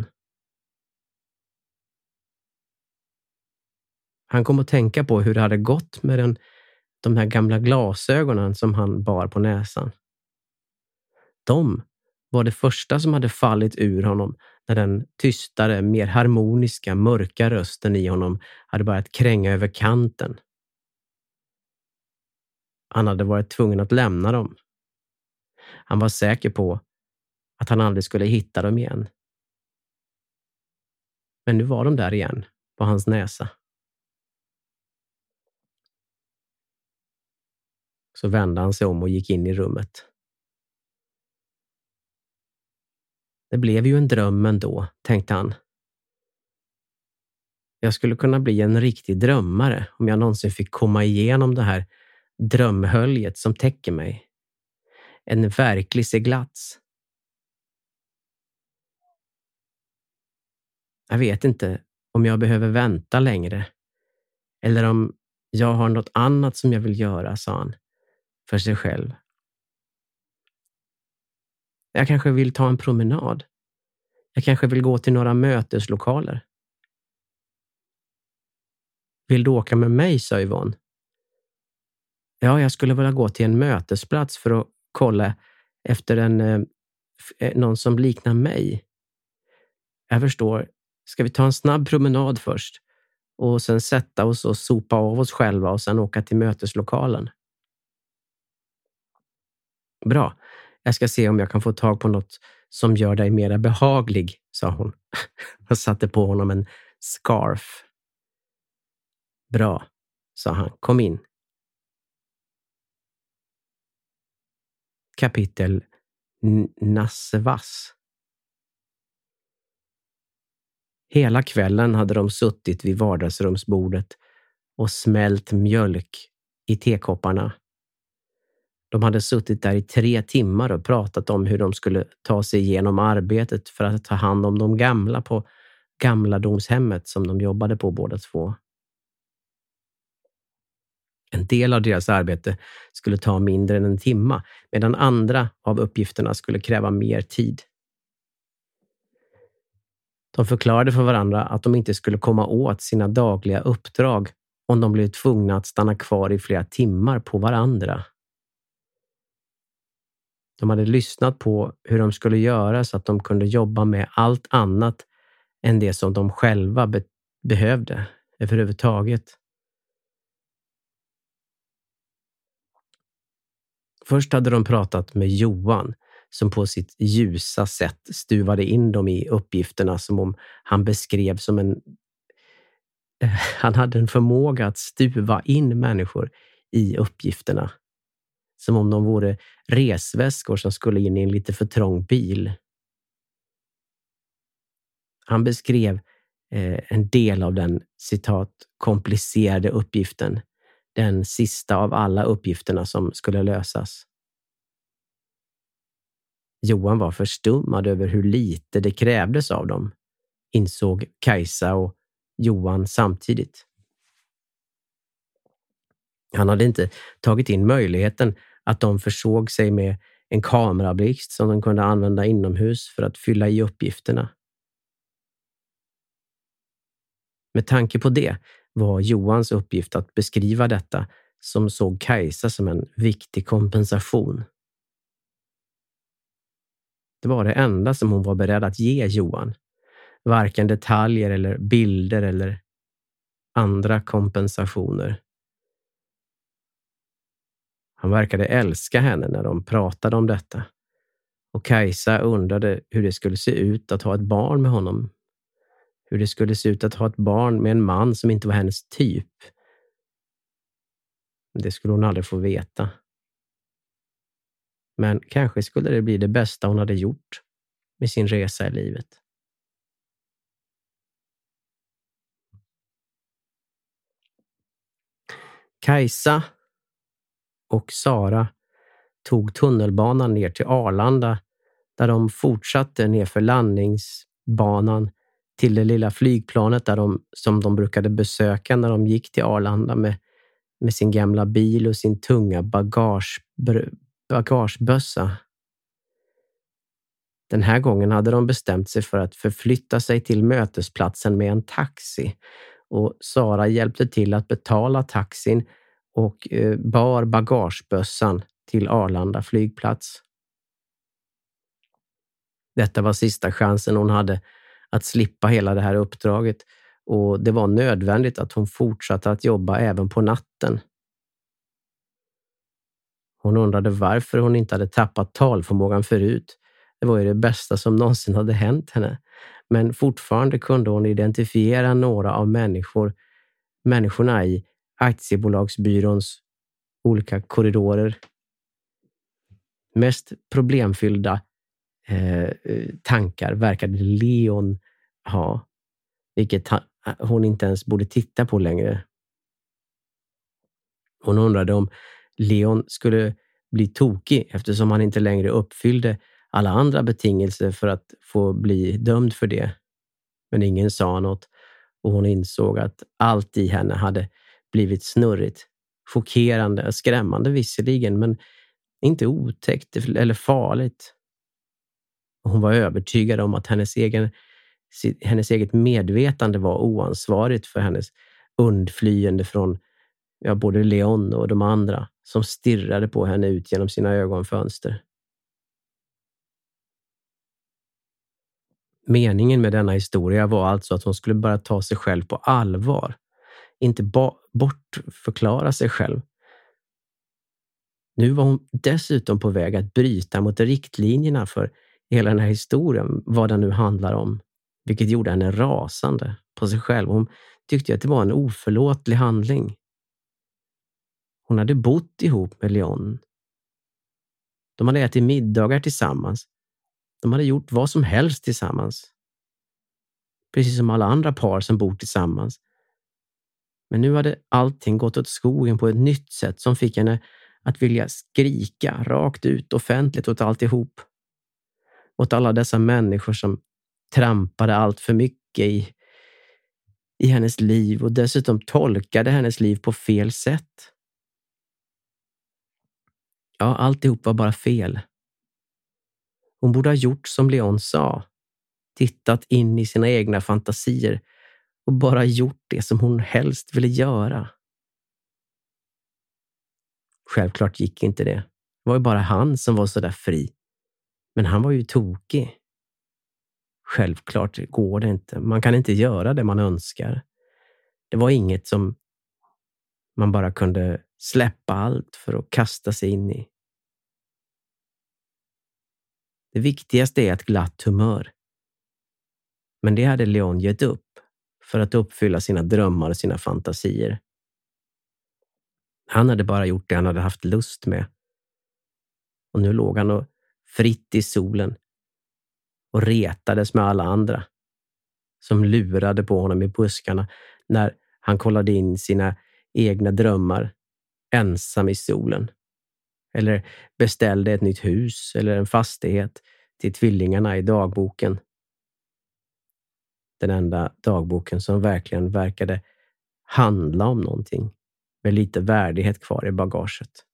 [SPEAKER 8] Han kom att tänka på hur det hade gått med de här gamla glasögonen som han bar på näsan. De var det första som hade fallit ur honom när den tystare, mer harmoniska, mörka rösten i honom hade börjat kränga över kanten. Han hade varit tvungen att lämna dem. Han var säker på att han aldrig skulle hitta dem igen. Men nu var de där igen, på hans näsa. Så vände han sig om och gick in i rummet. Det blev ju en dröm ändå, tänkte han. Jag skulle kunna bli en riktig drömmare om jag någonsin fick komma igenom det här drömhöljet som täcker mig. En verklig seglats. Jag vet inte om jag behöver vänta längre. Eller om jag har något annat som jag vill göra, sa han för sig själv. Jag kanske vill ta en promenad. Jag kanske vill gå till några möteslokaler. Vill du åka med mig, sa Yvonne. Ja, jag skulle vilja gå till en mötesplats för att kolla efter någon som liknar mig. Jag förstår. Ska vi ta en snabb promenad först? Och sen sätta oss och sopa av oss själva och sen åka till möteslokalen. Bra. Jag ska se om jag kan få tag på något som gör dig mera behaglig, sa hon. Och satte på honom en scarf. Bra, sa han. Kom in. Kapitel Nassevass. Hela kvällen hade de suttit vid vardagsrumsbordet och smält mjölk i tekopparna. De hade suttit där i 3 timmar och pratat om hur de skulle ta sig igenom arbetet för att ta hand om de gamla på gamladomshemmet som de jobbade på båda två. En del av deras arbete skulle ta mindre än en timme, medan andra av uppgifterna skulle kräva mer tid. De förklarade för varandra att de inte skulle komma åt sina dagliga uppdrag om de blev tvungna att stanna kvar i flera timmar på varandra. De hade lyssnat på hur de skulle göra så att de kunde jobba med allt annat än det som de själva behövde överhuvudtaget. Först hade de pratat med Johan som på sitt ljusa sätt stuvade in dem i uppgifterna som om han beskrev som han hade en förmåga att stuva in människor i uppgifterna. Som om de vore resväskor som skulle in i en lite för trång bil. Han beskrev en del av den, citat, komplicerade uppgiften. Den sista av alla uppgifterna som skulle lösas. Johan var förstummad över hur lite det krävdes av dem, insåg Kajsa och Johan samtidigt. Han hade inte tagit in möjligheten att de försåg sig med en kamerablixt som de kunde använda inomhus för att fylla i uppgifterna. Med tanke på det var Johans uppgift att beskriva detta som såg Kajsa som en viktig kompensation. Det var det enda som hon var beredd att ge Johan. Varken detaljer eller bilder eller andra kompensationer. Han verkade älska henne när de pratade om detta. Och Kajsa undrade hur det skulle se ut att ha ett barn med honom. Hur det skulle se ut att ha ett barn med en man som inte var hennes typ. Det skulle hon aldrig få veta. Men kanske skulle det bli det bästa hon hade gjort med sin resa i livet. Kajsa och Sara tog tunnelbanan ner till Arlanda där de fortsatte ner för landningsbanan till det lilla flygplanet som de brukade besöka när de gick till Arlanda med sin gamla bil och sin tunga bagagebössa. Den här gången hade de bestämt sig för att förflytta sig till mötesplatsen med en taxi och Sara hjälpte till att betala taxin och bar bagagebössan till Arlanda flygplats. Detta var sista chansen hon hade att slippa hela det här uppdraget, och det var nödvändigt att hon fortsatte att jobba även på natten. Hon undrade varför hon inte hade tappat talförmågan förut. Det var ju det bästa som någonsin hade hänt henne. Men fortfarande kunde hon identifiera några av människorna i aktiebolagsbyråns olika korridorer. Mest problemfyllda tankar verkade Leon ha, vilket hon inte ens borde titta på längre. Hon undrade om Leon skulle bli tokig eftersom han inte längre uppfyllde alla andra betingelser för att få bli dömd för det. Men ingen sa något, och hon insåg att allt i henne hade blivit snurrigt. Chockerande, skrämmande visserligen, men inte otäckt eller farligt. Och hon var övertygad om att hennes eget medvetande var oansvarigt för hennes undflyende från både Leon och de andra som stirrade på henne ut genom sina ögonfönster. Meningen med denna historia var alltså att hon skulle bara ta sig själv på allvar. Inte bortförklara sig själv. Nu var hon dessutom på väg att bryta mot riktlinjerna för hela den här historien, vad den nu handlar om. Vilket gjorde henne rasande på sig själv. Hon tyckte att det var en oförlåtlig handling. Hon hade bott ihop med Leon. De hade ätit middagar tillsammans. De hade gjort vad som helst tillsammans. Precis som alla andra par som bor tillsammans. Men nu hade allting gått åt skogen på ett nytt sätt som fick henne att vilja skrika rakt ut offentligt åt alltihop. Åt alla dessa människor som trampade allt för mycket i hennes liv och dessutom tolkade hennes liv på fel sätt. Ja, alltihop var bara fel. Hon borde ha gjort som Leon sa. Tittat in i sina egna fantasier och bara gjort det som hon helst ville göra. Självklart gick inte det. Det var ju bara han som var så där fri. Men han var ju tokig. Självklart går det inte. Man kan inte göra det man önskar. Det var inget som man bara kunde släppa allt för att kasta sig in i. Det viktigaste är ett glatt humör. Men det hade Leon gett upp för att uppfylla sina drömmar och sina fantasier. Han hade bara gjort det han hade haft lust med. Och nu låg han och fritt i solen och retades med alla andra som lurade på honom i buskarna när han kollade in sina egna drömmar ensam i solen. Eller beställde ett nytt hus eller en fastighet till tvillingarna i dagboken. Den enda dagboken som verkligen verkade handla om någonting med lite värdighet kvar i bagaget.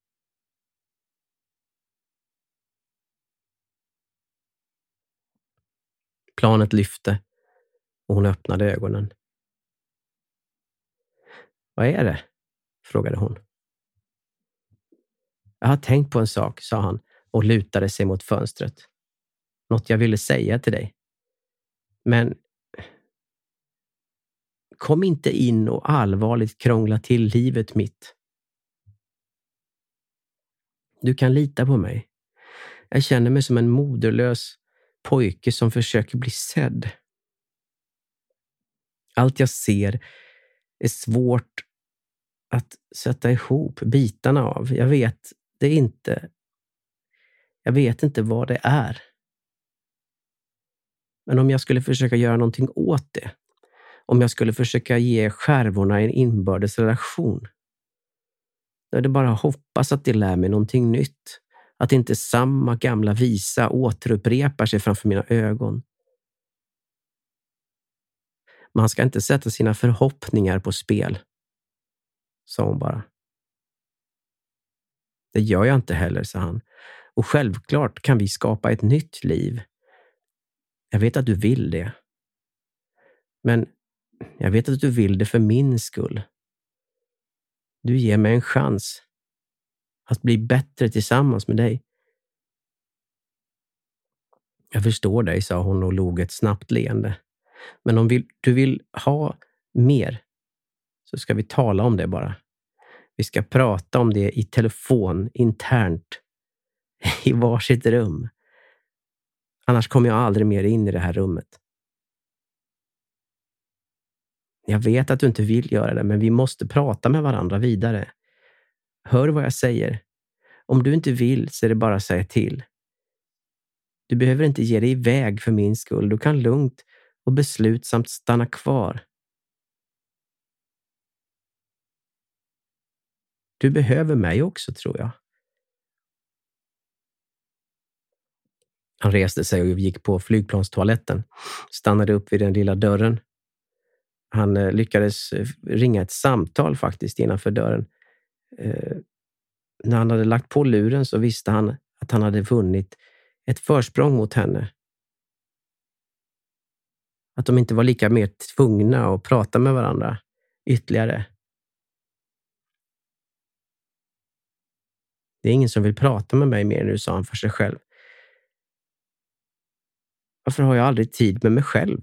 [SPEAKER 8] Planet lyfte och hon öppnade ögonen. Vad är det? Frågade hon. Jag har tänkt på en sak, sa han och lutade sig mot fönstret. Något jag ville säga till dig. Men kom inte in och allvarligt krångla till livet mitt. Du kan lita på mig. Jag känner mig som en moderlös pojke som försöker bli sedd. Allt jag ser är svårt att sätta ihop bitarna av. Jag vet inte vad det är. Men om jag skulle försöka göra någonting åt det, om jag skulle försöka ge skärvorna en inbördes relation, då är det bara att hoppas att det lär mig någonting nytt. Att inte samma gamla visa återupprepar sig framför mina ögon. Man ska inte sätta sina förhoppningar på spel, sa hon bara. Det gör jag inte heller, sa han. Och självklart kan vi skapa ett nytt liv. Jag vet att du vill det. Men jag vet att du vill det för min skull. Du ger mig en chans att bli bättre tillsammans med dig. Jag förstår dig, sa hon och log ett snabbt leende. Men om du vill ha mer så ska vi tala om det bara. Vi ska prata om det i telefon, internt, i varsitt rum. Annars kommer jag aldrig mer in i det här rummet. Jag vet att du inte vill göra det, men vi måste prata med varandra vidare. Hör vad jag säger. Om du inte vill så är det bara att säga till. Du behöver inte ge dig iväg för min skull. Du kan lugnt och beslutsamt stanna kvar. Du behöver mig också, tror jag. Han reste sig och gick på flygplanstoaletten. Stannade upp vid den lilla dörren. Han lyckades ringa ett samtal faktiskt innanför dörren. När han hade lagt på luren så visste han att han hade vunnit ett försprång mot henne. Att de inte var lika mer tvungna att prata med varandra ytterligare. Det är ingen som vill prata med mig mer nu, sa han för sig själv. Varför har jag aldrig tid med mig själv?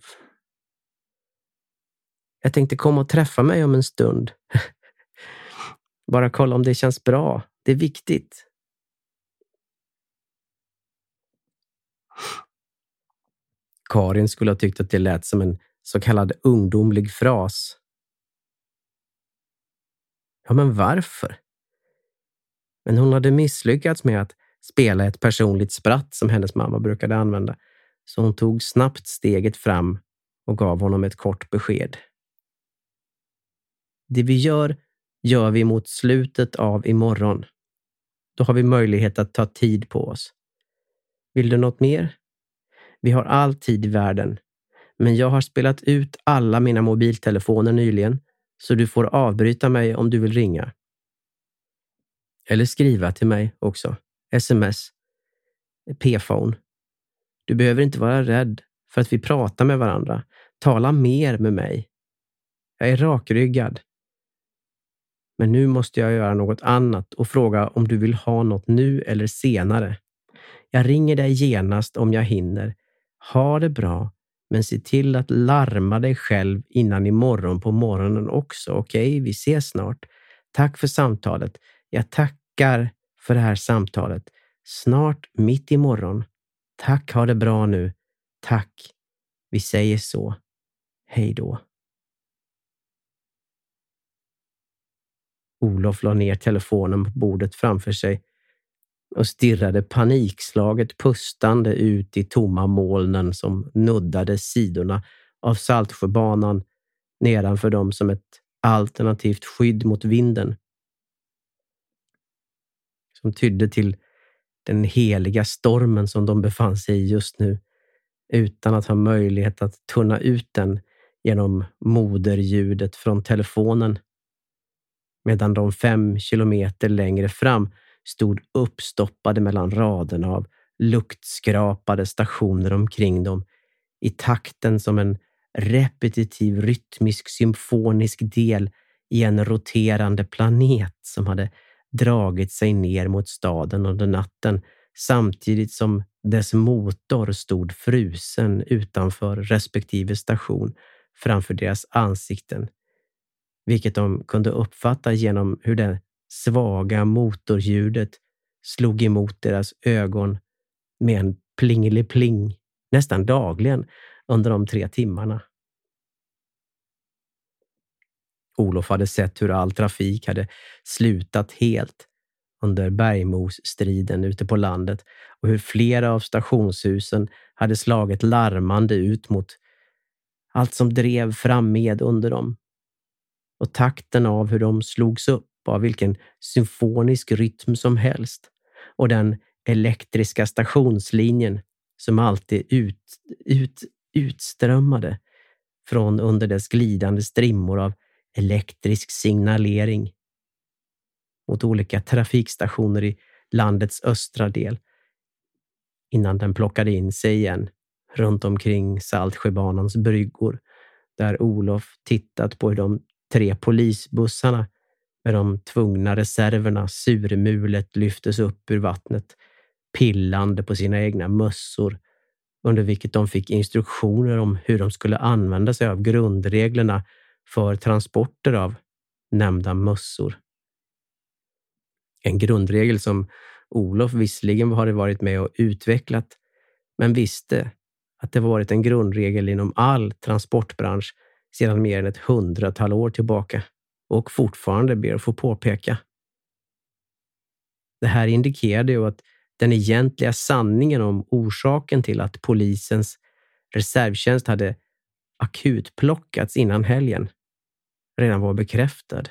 [SPEAKER 8] Jag tänkte komma och träffa mig om en stund. Bara kolla om det känns bra. Det är viktigt. Karin skulle ha tyckt att det lät som en så kallad ungdomlig fras. Ja, men varför? Men hon hade misslyckats med att spela ett personligt spratt som hennes mamma brukade använda. Så hon tog snabbt steget fram och gav honom ett kort besked. Det vi gör vi mot slutet av imorgon. Då har vi möjlighet att ta tid på oss. Vill du något mer? Vi har all tid i världen. Men jag har spelat ut alla mina mobiltelefoner nyligen, så du får avbryta mig om du vill ringa. Eller skriva till mig också. SMS. P-phone. Du behöver inte vara rädd för att vi pratar med varandra. Tala mer med mig. Jag är rakryggad. Men nu måste jag göra något annat och fråga om du vill ha något nu eller senare. Jag ringer dig genast om jag hinner. Ha det bra, men se till att larma dig själv innan imorgon på morgonen också. Okej, vi ses snart. Tack för samtalet. Jag tackar för det här samtalet. Snart mitt imorgon. Tack, ha det bra nu. Tack. Vi säger så. Hej då. Olof la ner telefonen på bordet framför sig och stirrade panikslaget pustande ut i tomma molnen som nuddade sidorna av Saltsjöbanan nedanför dem som ett alternativt skydd mot vinden. Som tydde till den heliga stormen som de befann sig i just nu, utan att ha möjlighet att tunna ut den genom moderljudet från telefonen. Medan de 5 kilometer längre fram stod uppstoppade mellan raderna av luktskrapade stationer omkring dem, i takten som en repetitiv rytmisk symfonisk del i en roterande planet som hade dragit sig ner mot staden under natten, samtidigt som dess motor stod frusen utanför respektive station framför deras ansikten, vilket de kunde uppfatta genom hur det svaga motorljudet slog emot deras ögon med en plingelepling nästan dagligen under de 3 timmarna. Olof hade sett hur all trafik hade slutat helt under Bergmosstriden ute på landet och hur flera av stationshusen hade slagit larmande ut mot allt som drev fram med under dem. Och takten av hur de slogs upp av vilken symfonisk rytm som helst, och den elektriska stationslinjen som alltid utströmmade från under dess glidande strimmor av elektrisk signalering mot olika trafikstationer i landets östra del, innan den plockade in sig igen runt omkring Saltsjöbanans bryggor, där Olof tittat på hur de 3 polisbussarna med de tvungna reserverna surmulet lyftes upp ur vattnet, pillande på sina egna mössor under vilket de fick instruktioner om hur de skulle använda sig av grundreglerna för transporter av nämnda mössor. En grundregel som Olof visserligen hade varit med och utvecklat, men visste att det varit en grundregel inom all transportbransch sedan mer än 100-tal år tillbaka och fortfarande ber att få påpeka. Det här indikerade ju att den egentliga sanningen om orsaken till att polisens reservtjänst hade akutplockats innan helgen redan var bekräftad.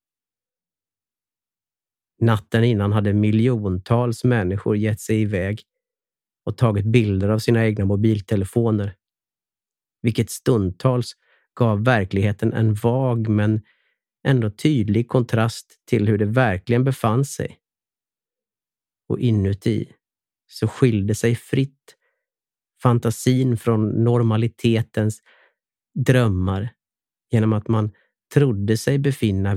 [SPEAKER 8] Natten innan hade miljontals människor gett sig iväg och tagit bilder av sina egna mobiltelefoner, vilket stundtals gav verkligheten en vag men ändå tydlig kontrast till hur det verkligen befann sig. Och inuti så skilde sig fritt fantasin från normalitetens drömmar genom att man trodde sig befinna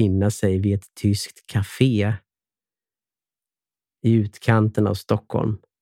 [SPEAKER 8] sig vid ett tyskt café i utkanten av Stockholm